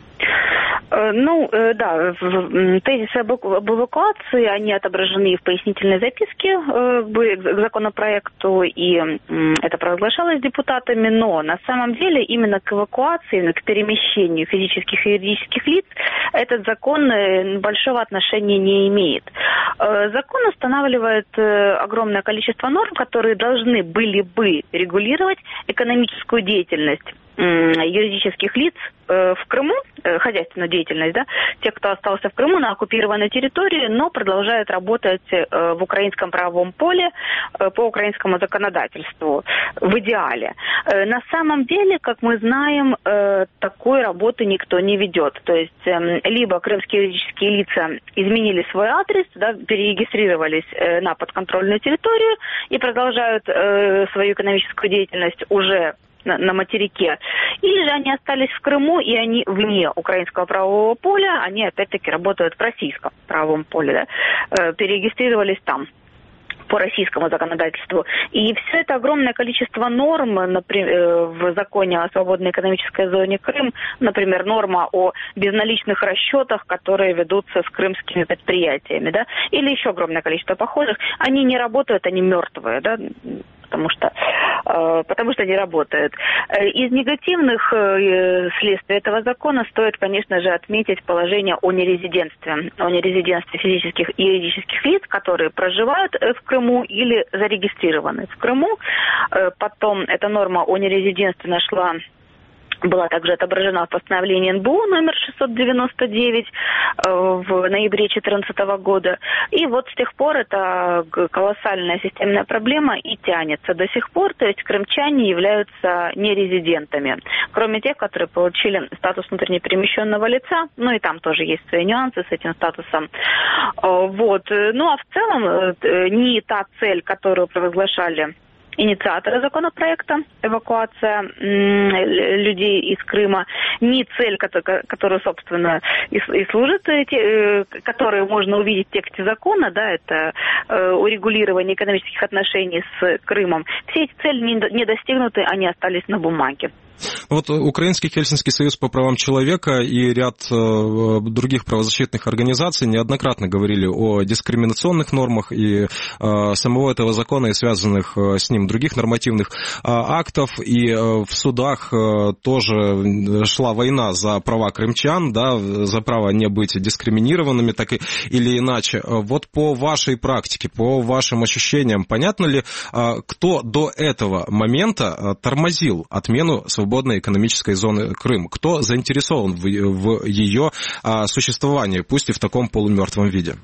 Да, тезисы об эвакуации, они отображены в пояснительной записке к законопроекту, и это провозглашалось депутатами, но на самом деле именно к эвакуации, именно к перемещению физических и юридических лиц этот закон большого отношения не имеет. Закон устанавливает огромное количество норм, которые должны были бы регулировать экономическую деятельность юридических лиц в Крыму, хозяйственную деятельность, да, тех, кто остался в Крыму на оккупированной территории, но продолжает работать в украинском правовом поле по украинскому законодательству в идеале. На самом деле, как мы знаем, такой работы никто не ведет. То есть либо крымские юридические лица изменили свой адрес, да, перерегистрировались на подконтрольную территорию и продолжают свою экономическую деятельность уже на материке, или же они остались в Крыму, и они вне украинского правового поля, они опять-таки работают в российском правовом поле, да, перерегистрировались там по российскому законодательству. И все это огромное количество норм, например, в законе о свободной экономической зоне Крым, например, норма о безналичных расчетах, которые ведутся с крымскими предприятиями, да, или еще огромное количество похожих, они не работают, они мертвые, да, потому что не работают. Из негативных следствий этого закона стоит, конечно же, отметить положение о нерезидентстве физических и юридических лиц, которые проживают в Крыму или зарегистрированы в Крыму. Потом эта норма о нерезидентстве нашла была также отображена в постановлении НБУ номер 699 в ноябре 2014 года. И вот с тех пор это колоссальная системная проблема и тянется до сих пор. То есть крымчане являются нерезидентами, кроме тех, которые получили статус внутренне перемещенного лица. Ну и там тоже есть свои нюансы с этим статусом. Вот. Ну а в целом не та цель, которую провозглашали инициаторы законопроекта, эвакуация людей из Крыма, не цель, которую, собственно, и служит, которую можно увидеть в тексте закона, да, это урегулирование экономических отношений с Крымом. Все эти цели не достигнуты, они остались на бумаге. Вот Украинский Хельсинский союз по правам человека и ряд других правозащитных организаций неоднократно говорили о дискриминационных нормах и самого этого закона и связанных с ним других нормативных актов. И в судах тоже шла война за права крымчан, да, за право не быть дискриминированными, так или иначе. Вот по вашей практике, по вашим ощущениям, понятно ли, кто до этого момента тормозил отмену свободной экономической зоны Крым? Кто заинтересован в ее существовании, пусть и в таком полумертвом виде?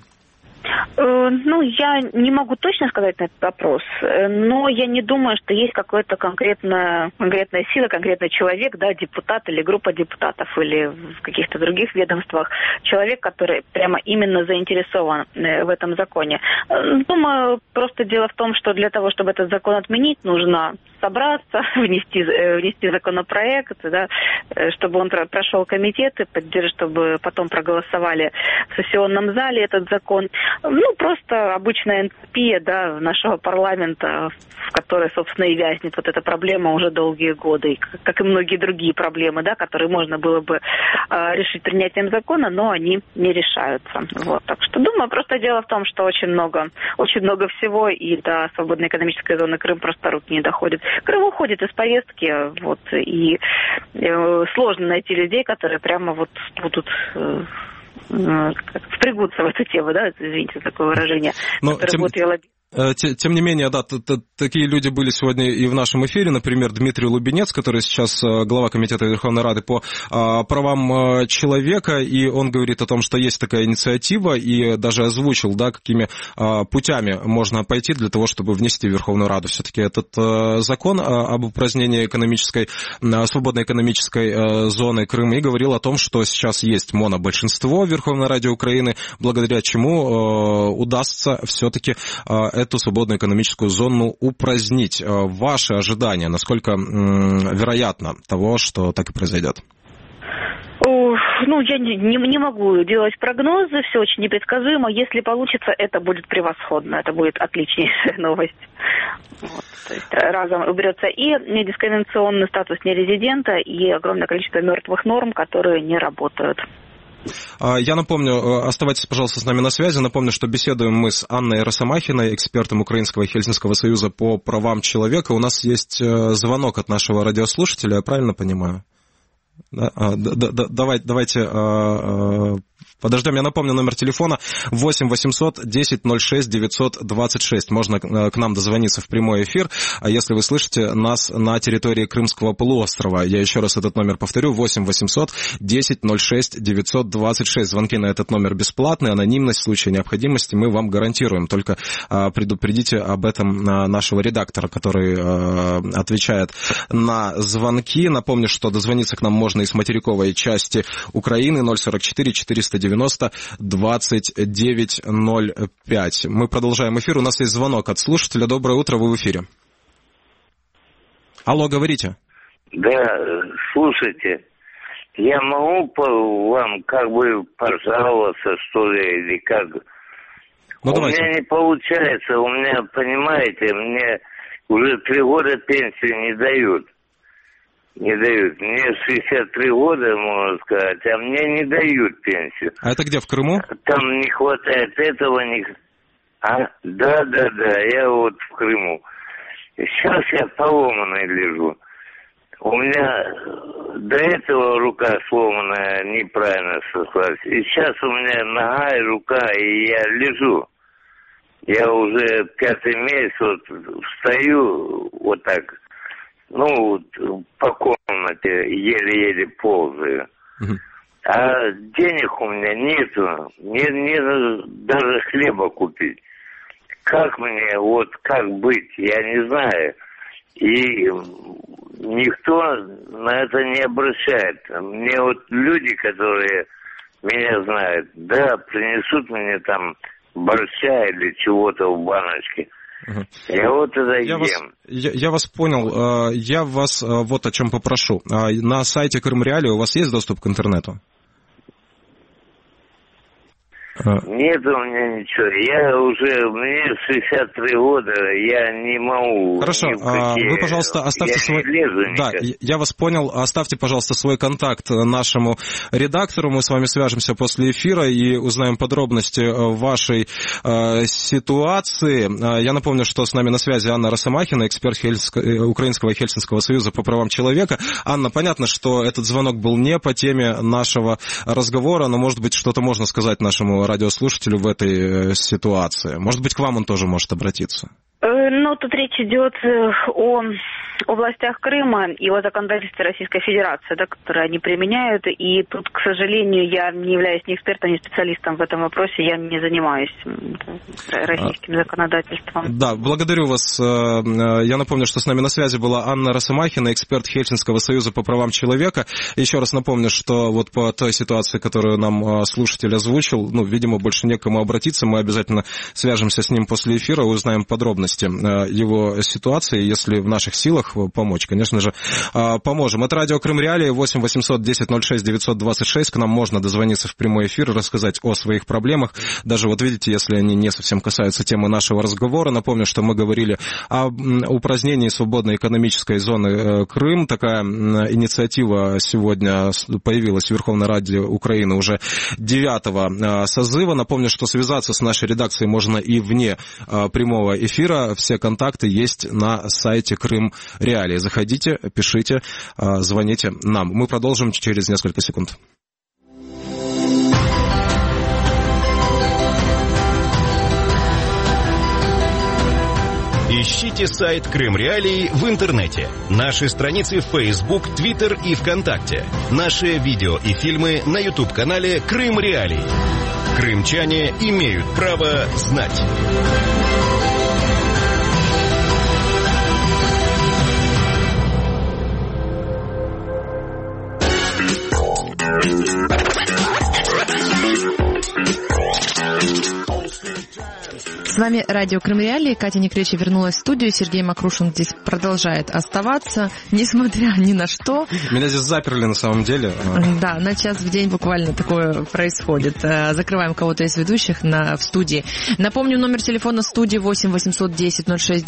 Ну, я не могу точно сказать на этот вопрос, но я не думаю, что есть какая-то конкретная сила, конкретный человек, да, депутат или группа депутатов, или в каких-то других ведомствах, человек, который прямо именно заинтересован в этом законе. Думаю, просто дело в том, что для того, чтобы этот закон отменить, нужно собраться, внести законопроект, да, чтобы он прошел комитеты, чтобы потом проголосовали в сессионном зале этот закон. Ну, просто обычная энтропия, да, нашего парламента, в которой, собственно, и вязнет вот эта проблема уже долгие годы, как и многие другие проблемы, да, которые можно было бы решить принятием закона, но они не решаются. Вот. Так что, думаю, просто дело в том, что очень много всего, и до свободной экономической зоны Крым просто руки не доходят. Крым уходит из повестки, вот, и сложно найти людей, которые прямо вот будут впрягутся в эту тему, да, извините за такое выражение, которые будут ее лоббировать. Тем не менее, да, такие люди были сегодня и в нашем эфире, например, Дмитрий Лубенец, который сейчас глава Комитета Верховной Рады по правам человека, и он говорит о том, что есть такая инициатива, и даже озвучил, да, какими путями можно пойти для того, чтобы внести в Верховную Раду все-таки этот закон об упразднении свободной экономической зоны Крыма, и говорил о том, что сейчас есть монобольшинство в Верховной Раде Украины, благодаря чему удастся все-таки эту свободную экономическую зону упразднить. Ваши ожидания, насколько вероятно того, что так и произойдет? Ну, я не могу делать прогнозы, все очень непредсказуемо. Если получится, это будет превосходно, это будет отличнейшая новость. Вот, то есть разом уберется и дискриминационный статус нерезидента, и огромное количество мертвых норм, которые не работают. Я напомню, оставайтесь, пожалуйста, с нами на связи. Напомню, что беседуем мы с Анной Росомахиной, экспертом Украинского Хельсинского союза по правам человека. У нас есть звонок от нашего радиослушателя, я правильно понимаю? Давайте подождем. Я напомню, номер телефона 8 800 10 06 926. Можно к нам дозвониться в прямой эфир, если вы слышите нас на территории Крымского полуострова. Я еще раз этот номер повторю. 8 800 10 06 926. Звонки на этот номер бесплатные. Анонимность в случае необходимости мы вам гарантируем. Только предупредите об этом нашего редактора, который отвечает на звонки. Напомню, что дозвониться к нам можно из материковой части Украины 044 490 2905. Мы продолжаем эфир. У нас есть звонок от слушателя. Доброе утро, вы в эфире. Алло, говорите. Да, слушайте, я могу вам как бы пожаловаться, что ли, или как? Ну, давайте. Меня не получается, у меня, понимаете, мне уже 3 года пенсию не дают. Не дают. Мне 63 года, можно сказать, а мне не дают пенсию. А это где, в Крыму? Там не хватает этого, Да, я вот в Крыму. Сейчас я поломанный лежу. У меня до этого рука сломанная, неправильно сошлась. И сейчас у меня нога и рука, и я лежу. Я уже 5-й месяц вот встаю вот так. ну, по комнате еле-еле ползаю. А денег у меня нету, не даже хлеба купить. Как мне, вот как быть, я не знаю. И никто на это не обращает. Мне вот люди, которые меня знают, да, принесут мне там борща или чего-то в баночке. Я вот это ем. Я вас понял. Я вас вот о чем попрошу. На сайте Крым Реалии у вас есть доступ к интернету? Нет у меня ничего. Мне 63 года, я не могу. Хорошо, вы, пожалуйста, оставьте свой... Да, я вас понял. Оставьте, пожалуйста, свой контакт нашему редактору. Мы с вами свяжемся после эфира и узнаем подробности вашей ситуации. Я напомню, что с нами на связи Анна Росомахина, эксперт Украинского Хельсинского союза по правам человека. Анна, понятно, что этот звонок был не по теме нашего разговора, но, может быть, что-то можно сказать нашему радиослушателю в этой ситуации. Может быть, к вам он тоже может обратиться. Ну, тут речь идет о областях Крыма и о законодательстве Российской Федерации, да, которые они применяют. И тут, к сожалению, я не являюсь ни экспертом, ни специалистом в этом вопросе. Я не занимаюсь российским законодательством. Да, благодарю вас. Я напомню, что с нами на связи была Анна Росомахина, эксперт Хельсинского союза по правам человека. Еще раз напомню, что вот по той ситуации, которую нам слушатель озвучил, ну, видимо, больше некому обратиться. Мы обязательно свяжемся с ним после эфира, узнаем подробности его ситуации. Если в наших силах помочь, конечно же, поможем. Это радио Крым Реалии, 8 800 10 06 926. К нам можно дозвониться в прямой эфир, рассказать о своих проблемах. Даже вот видите, если они не совсем касаются темы нашего разговора. Напомню, что мы говорили о упразднении свободной экономической зоны Крым. Такая инициатива сегодня появилась в Верховной Раде Украины уже 9-го созыва. Напомню, что связаться с нашей редакцией можно и вне прямого эфира. Все контакты есть на сайте Крым Реалии. Заходите, пишите, звоните нам. Мы продолжим через несколько секунд. Ищите сайт Крым Реалии в интернете. Наши страницы в Facebook, Twitter и ВКонтакте. Наши видео и фильмы на YouTube-канале Крым Реалии. Крымчане имеют право знать. С вами радио Крым Реалии. Катя Некречи вернулась в студию. Сергей Макрушин здесь продолжает оставаться, несмотря ни на что. Меня здесь заперли на самом деле. Да, на час в день буквально такое происходит. Закрываем кого-то из ведущих в студии. Напомню, номер телефона студии 8 800 10 06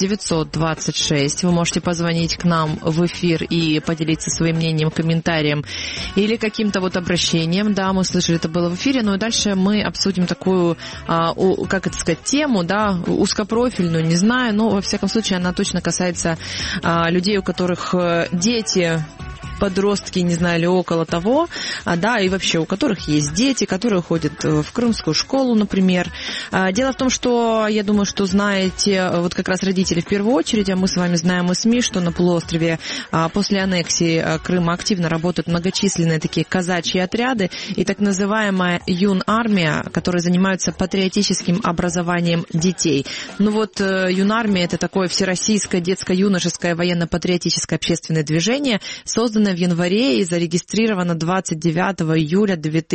926. Вы можете позвонить к нам в эфир и поделиться своим мнением, комментарием или каким-то вот обращением. Да, мы слышали, это было в эфире. Ну и дальше мы обсудим такую, как это сказать, тему, да, узкопрофильную, не знаю, но во всяком случае она точно касается людей, у которых дети, подростки, не знаю, или около того, да, и вообще у которых есть дети, которые ходят в крымскую школу, например. Дело в том, что, я думаю, что знаете, вот как раз родители в первую очередь, а мы с вами знаем и СМИ, что на полуострове после аннексии Крыма активно работают многочисленные такие казачьи отряды и так называемая юнармия, которые занимаются патриотическим образованием детей. Ну вот юнармия — это такое всероссийское детско-юношеское военно-патриотическое общественное движение, созданное в январе и зарегистрировано 29 июля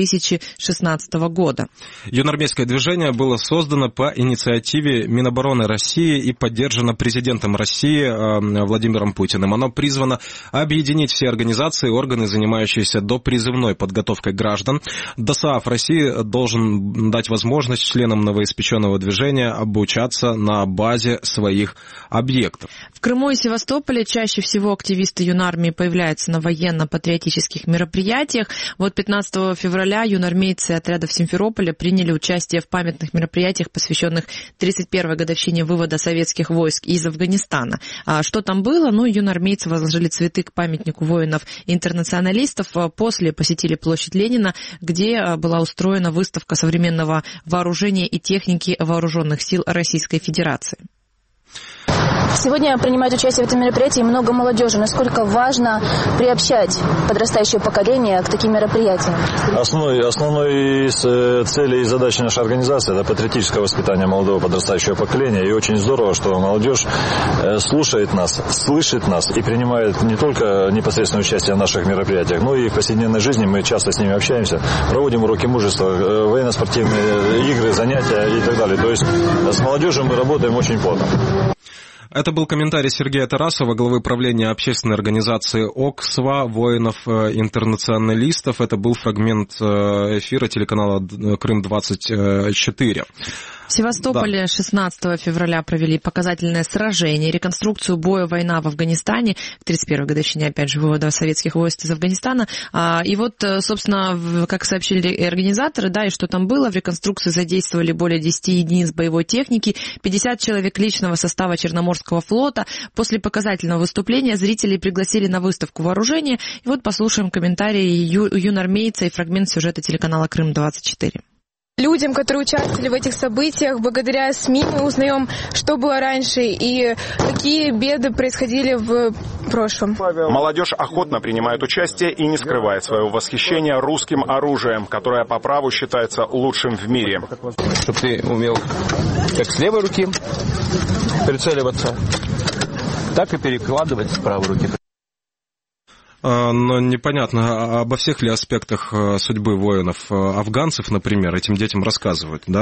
2016 года. Юнармейское движение было создано по инициативе Минобороны России и поддержано президентом России Владимиром Путиным. Оно призвано объединить все организации и органы, занимающиеся допризывной подготовкой граждан. ДОСААФ России должен дать возможность членам новоиспеченного движения обучаться на базе своих объектов. В Крыму и Севастополе чаще всего активисты юнармии появляются на военно-патриотических мероприятиях. Вот 15 февраля юнармейцы отрядов Симферополя приняли участие в памятных мероприятиях, посвященных 31-й годовщине вывода советских войск из Афганистана. Что там было? Ну, юнармейцы возложили цветы к памятнику воинов-интернационалистов. После посетили площадь Ленина, где была устроена выставка современного вооружения и техники вооруженных сил Российской Федерации. Сегодня принимает участие в этом мероприятии много молодежи. Насколько важно приобщать подрастающее поколение к таким мероприятиям? Основной из целей и задач нашей организации – это патриотическое воспитание молодого подрастающего поколения. И очень здорово, что молодежь слушает нас, слышит нас и принимает не только непосредственное участие в наших мероприятиях, но и в повседневной жизни мы часто с ними общаемся, проводим уроки мужества, военно-спортивные игры, занятия и так далее. То есть с молодежью мы работаем очень плотно. Это был комментарий Сергея Тарасова, главы правления общественной организации ОКСВА воинов-интернационалистов. Это был фрагмент эфира телеканала Крым-24. В Севастополе 16 февраля провели показательное сражение, реконструкцию боя «Война в Афганистане» к 31-й годовщине, опять же, вывода советских войск из Афганистана. И вот, собственно, как сообщили организаторы, да, и что там было, в реконструкции задействовали более 10 единиц боевой техники, 50 человек личного состава Черноморского флота. После показательного выступления зрителей пригласили на выставку вооружения. И вот послушаем комментарии юнармейца и фрагмент сюжета телеканала Крым-24. Людям, которые участвовали в этих событиях, благодаря СМИ мы узнаем, что было раньше и какие беды происходили в прошлом. Молодежь охотно принимает участие и не скрывает своего восхищения русским оружием, которое по праву считается лучшим в мире. Чтобы ты умел как с левой руки прицеливаться, так и перекладывать с правой руки. Но непонятно, обо всех ли аспектах судьбы воинов афганцев, например, этим детям рассказывают, да?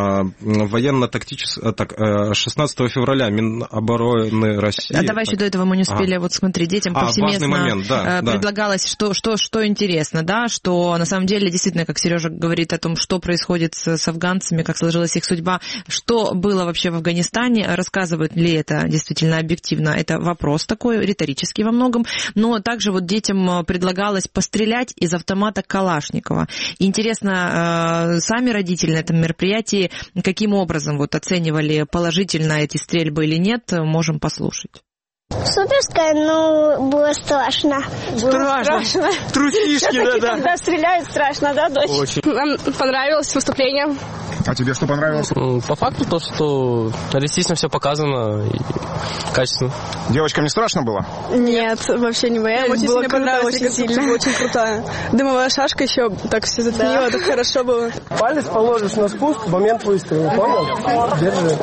16 февраля Минобороны России... Давай еще до этого мы не успели, вот смотри, детям повсеместно момент, предлагалось, что интересно, да, что на самом деле действительно, как Сережа говорит о том, что происходит с афганцами, как сложилась их судьба, что было вообще в Афганистане, рассказывают ли это действительно объективно, это вопрос такой, риторический во многом, но также вот детям предлагалось пострелять из автомата Калашникова. И интересно, сами родители на этом мероприятии каким образом вот оценивали положительно эти стрельбы или нет, можем послушать. Суперская, но было страшно. Страшно. Трусишки, да. Когда стреляют, страшно, да, дочь? Очень. Нам понравилось выступление. А тебе что понравилось? По факту то, что реалистично все показано и качественно. Девочкам не страшно было? Нет, вообще не боялись. Очень сильно понравилось, очень крутая. Дымовая шашка еще так все затмила, так хорошо было. Палец положишь на спуск в момент выстрела, понял? Держи.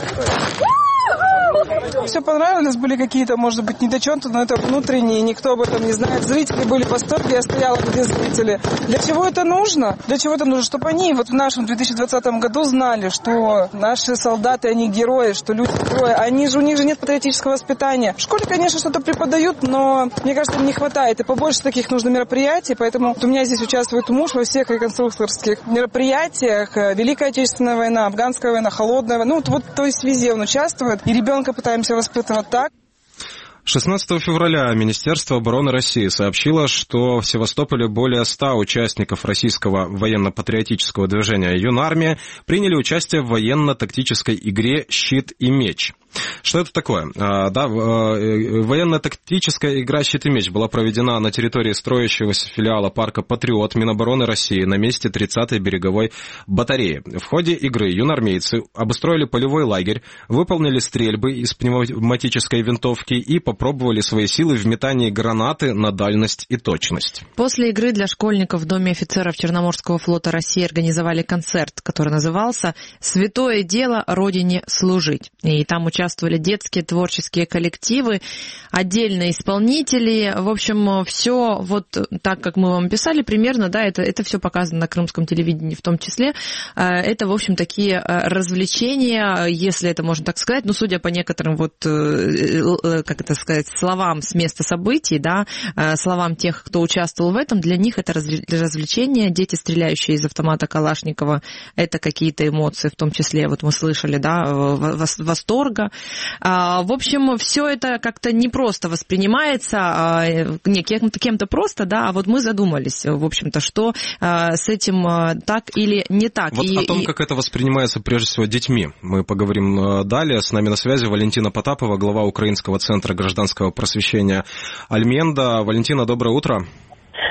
Все понравилось, были какие-то, может быть, недочеты, но это внутренние, никто об этом не знает. Зрители были в восторге, я стояла, где зрители. Для чего это нужно? Чтобы они вот в нашем 2020 году знали, что наши солдаты, они герои, что люди герои. У них же нет патриотического воспитания. В школе, конечно, что-то преподают, но, мне кажется, им не хватает. И побольше таких нужно мероприятий, поэтому у меня здесь участвует муж во всех реконструкторских мероприятиях. Великая Отечественная война, Афганская война, Холодная война. То есть везде он участвует. И ребенка пытаемся воспитывать так. 16 февраля Министерство обороны России сообщило, что в Севастополе более 100 участников российского военно-патриотического движения «Юнармия» приняли участие в военно-тактической игре «Щит и меч». Что это такое? Военно-тактическая игра «Щит и меч» была проведена на территории строящегося филиала парка «Патриот» Минобороны России на месте 30-й береговой батареи. В ходе игры юнармейцы обустроили полевой лагерь, выполнили стрельбы из пневматической винтовки и попробовали свои силы в метании гранаты на дальность и точность. После игры для школьников в Доме офицеров Черноморского флота России организовали концерт, который назывался «Святое дело Родине служить». И там участвовали детские творческие коллективы, отдельные исполнители. В общем, все вот так, как мы вам писали, примерно, да, это все показано на крымском телевидении в том числе. Это, в общем, такие развлечения, если это можно так сказать, ну, судя по некоторым вот, как это сказать, словам с места событий, да, словам тех, кто участвовал в этом, для них это развлечение. Дети, стреляющие из автомата Калашникова, это какие-то эмоции, в том числе, вот мы слышали, да, восторга. В общем, все это как-то непросто воспринимается, не кем-то просто, да, а вот мы задумались, в общем-то, что с этим так или не так. Вот о том, как это воспринимается прежде всего детьми, мы поговорим далее. С нами на связи Валентина Потапова, глава Украинского центра гражданского просвещения «Альменда». Валентина, доброе утро.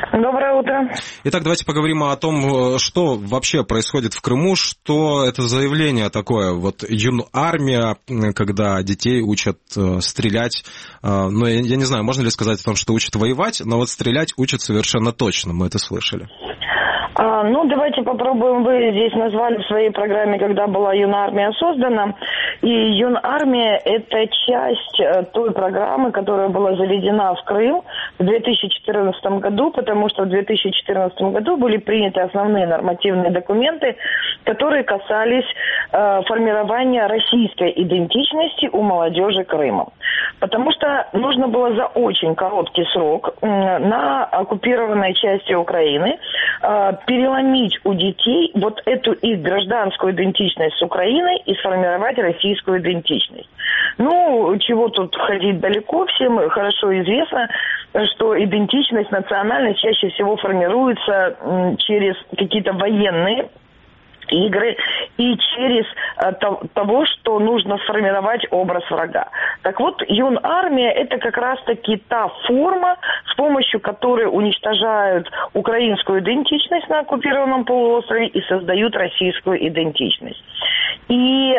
Доброе утро. Итак, давайте поговорим о том, что вообще происходит в Крыму, что это заявление такое. Вот юнармия, когда детей учат стрелять, ну, я не знаю, можно ли сказать о том, что учат воевать, но вот стрелять учат совершенно точно, мы это слышали. Ну, давайте попробуем. Вы здесь назвали в своей программе, когда была юнармия создана. И юнармия – это часть той программы, которая была заведена в Крым в 2014 году, потому что в 2014 году были приняты основные нормативные документы, которые касались формирования российской идентичности у молодежи Крыма. Потому что нужно было за очень короткий срок на оккупированной части Украины переломить у детей вот эту их гражданскую идентичность с Украиной и сформировать российскую идентичность. Ну, чего тут ходить далеко, всем хорошо известно, что идентичность, национальность чаще всего формируется через какие-то военные игры и через того, что нужно сформировать образ врага. Так вот, юнармия – это как раз-таки та форма, с помощью которой уничтожают украинскую идентичность на оккупированном полуострове и создают российскую идентичность. И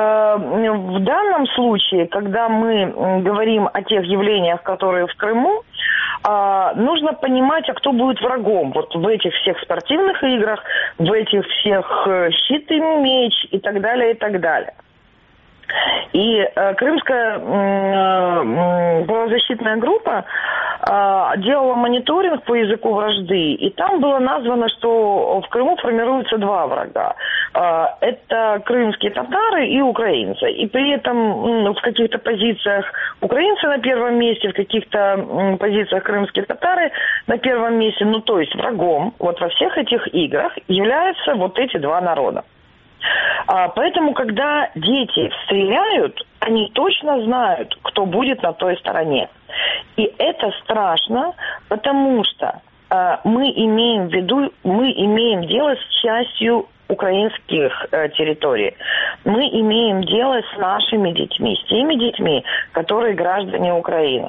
в данном случае, когда мы говорим о тех явлениях, которые в Крыму, нужно понимать, а кто будет врагом вот в этих всех спортивных играх, в этих всех щит и меч и так далее, и так далее. И крымская правозащитная группа делала мониторинг по языку вражды, и там было названо, что в Крыму формируются два врага. Это крымские татары и украинцы. И при этом в каких-то позициях украинцы на первом месте, в каких-то позициях крымские татары на первом месте. Ну, то есть врагом вот во всех этих играх являются вот эти два народа. Поэтому, когда дети стреляют, они точно знают, кто будет на той стороне. И это страшно, потому что мы имеем дело с частью украинских территорий. Мы имеем дело с нашими детьми, с теми детьми, которые граждане Украины.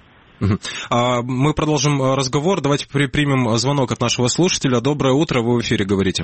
Мы продолжим разговор. Давайте примем звонок от нашего слушателя. Доброе утро, вы в эфире говорите.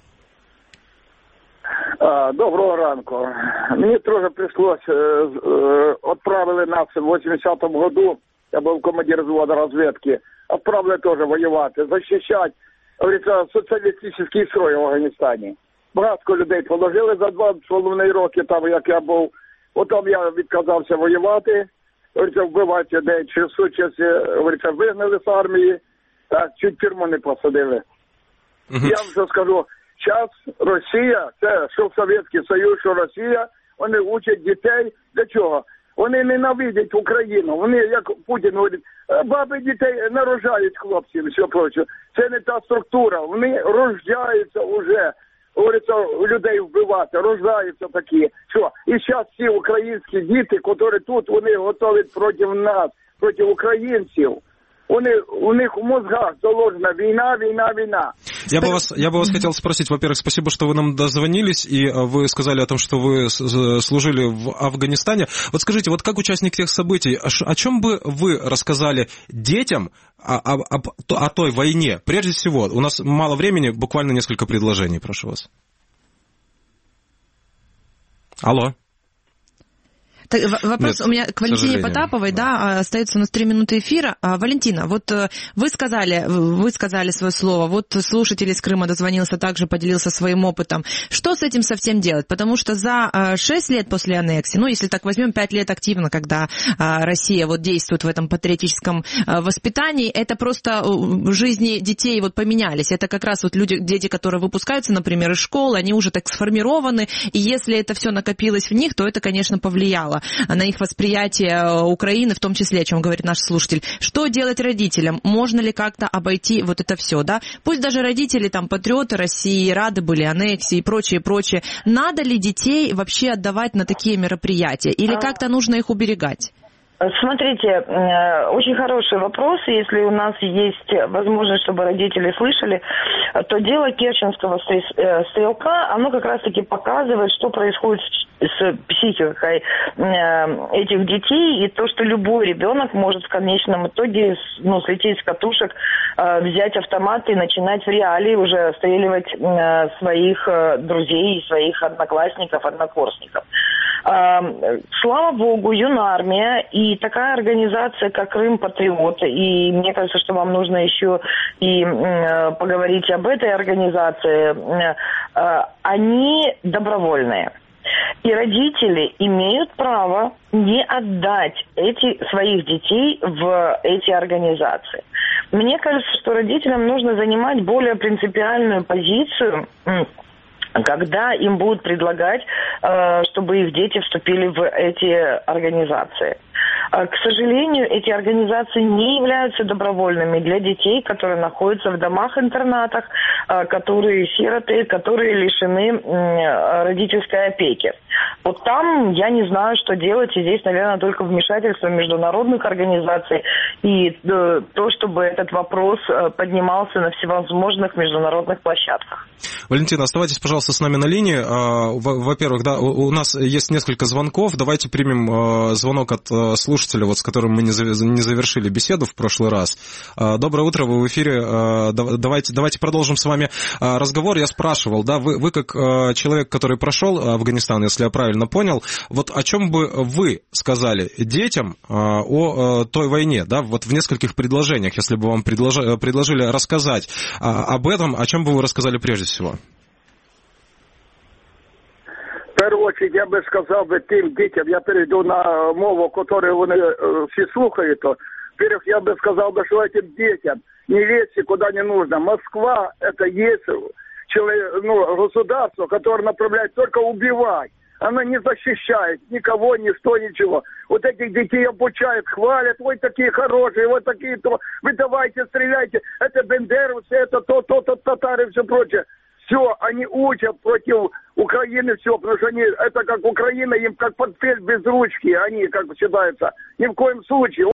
Доброго ранку. Мені теж прийшлось, відправили нас в 80-му году, я був командир взводу розвідки, відправили теж воювати, захищати, говориться, соціалістичний строй в Афганістані. Багато людей положили за 2,5 роки, там, як я був. Потім я відказався воювати, говориться, вбивати людей через сучасті, говориться, вигнали з армії, так, чуть в тюрму не посадили. Я вам що скажу, зараз Росія, це що в Совєтський Союз, що Росія, вони учать дітей. Для чого? Вони ненавидять Україну. Вони, як Путін говорить, баби дітей народжають хлопців і все проче. Це не та структура. Вони рождаються вже, говориться, людей вбивати, рождаються такі. Що? І зараз ці українські діти, які тут, вони готові проти нас, проти українців. У них в мозгах заложена война. Я бы вас хотел спросить, во-первых, спасибо, что вы нам дозвонились, и вы сказали о том, что вы служили в Афганистане. Вот скажите, вот как участник тех событий, о чем бы вы рассказали детям о той войне? Прежде всего, у нас мало времени, буквально несколько предложений, прошу вас. Алло. Так, вопрос у меня к Валентине Потаповой, да, остается у нас 3 минуты эфира. Валентина, вот вы сказали свое слово, вот слушатель из Крыма дозвонился, также поделился своим опытом. Что с этим совсем делать? Потому что за 6 лет после аннексии, ну, если так возьмем, 5 лет активно, когда Россия вот действует в этом патриотическом воспитании, это просто жизни детей вот поменялись. Это как раз вот дети, которые выпускаются, например, из школы, они уже так сформированы, и если это все накопилось в них, то это, конечно, повлияло на их восприятие Украины, в том числе, о чем говорит наш слушатель. Что делать родителям? Можно ли как-то обойти вот это все, да? Пусть даже родители, там, патриоты России, рады были аннексии и прочее. Надо ли детей вообще отдавать на такие мероприятия? Или как-то нужно их уберегать? Смотрите, очень хороший вопрос. Если у нас есть возможность, чтобы родители слышали, то дело Керченского стрелка, оно как раз-таки показывает, что происходит с психикой этих детей, и то, что любой ребенок может в конечном итоге слететь с катушек, взять автомат и начинать в реалии уже отстреливать своих друзей, своих одноклассников, однокурсников. Слава богу, Юнармия и такая организация, как Крым Патриот, и мне кажется, что вам нужно еще и поговорить об этой организации, они добровольные. И родители имеют право не отдать своих детей в эти организации. Мне кажется, что родителям нужно занимать более принципиальную позицию, когда им будут предлагать, чтобы их дети вступили в эти организации. К сожалению, эти организации не являются добровольными для детей, которые находятся в домах-интернатах, которые сироты, которые лишены родительской опеки. Вот там я не знаю, что делать, и здесь, наверное, только вмешательство международных организаций и то, чтобы этот вопрос поднимался на всевозможных международных площадках. Валентина, оставайтесь, пожалуйста, с нами на линии. Во-первых, да, у нас есть несколько звонков. Давайте примем звонок от слушателя, с которым мы не завершили беседу в прошлый раз. Доброе утро, вы в эфире. Давайте продолжим с вами разговор. Я спрашивал, да, вы как человек, который прошел Афганистан, если я правильно понял, вот о чем бы вы сказали детям о той войне, да, вот в нескольких предложениях, если бы вам предложили рассказать об этом, о чем бы вы рассказали прежде всего? В першу очередь я би сказав тим дітям, я перейду на мову, яку вони всі слухають, то, во-первых, я бы сказал, что этим детям не лезьте куда не нужно. Москва – это есть государство, которое направляет только убивать. Она не защищает никого, ничто, ничего. Вот этих детей обучают, хвалят, ой, такие хорошие, вот такие-то, вы давайте, стреляйте, это бендеровцы, это то, татары и все прочее. Все, они учат против Украины все, потому что они, это как Украина, им как портфель без ручки, они, как считается, ни в коем случае.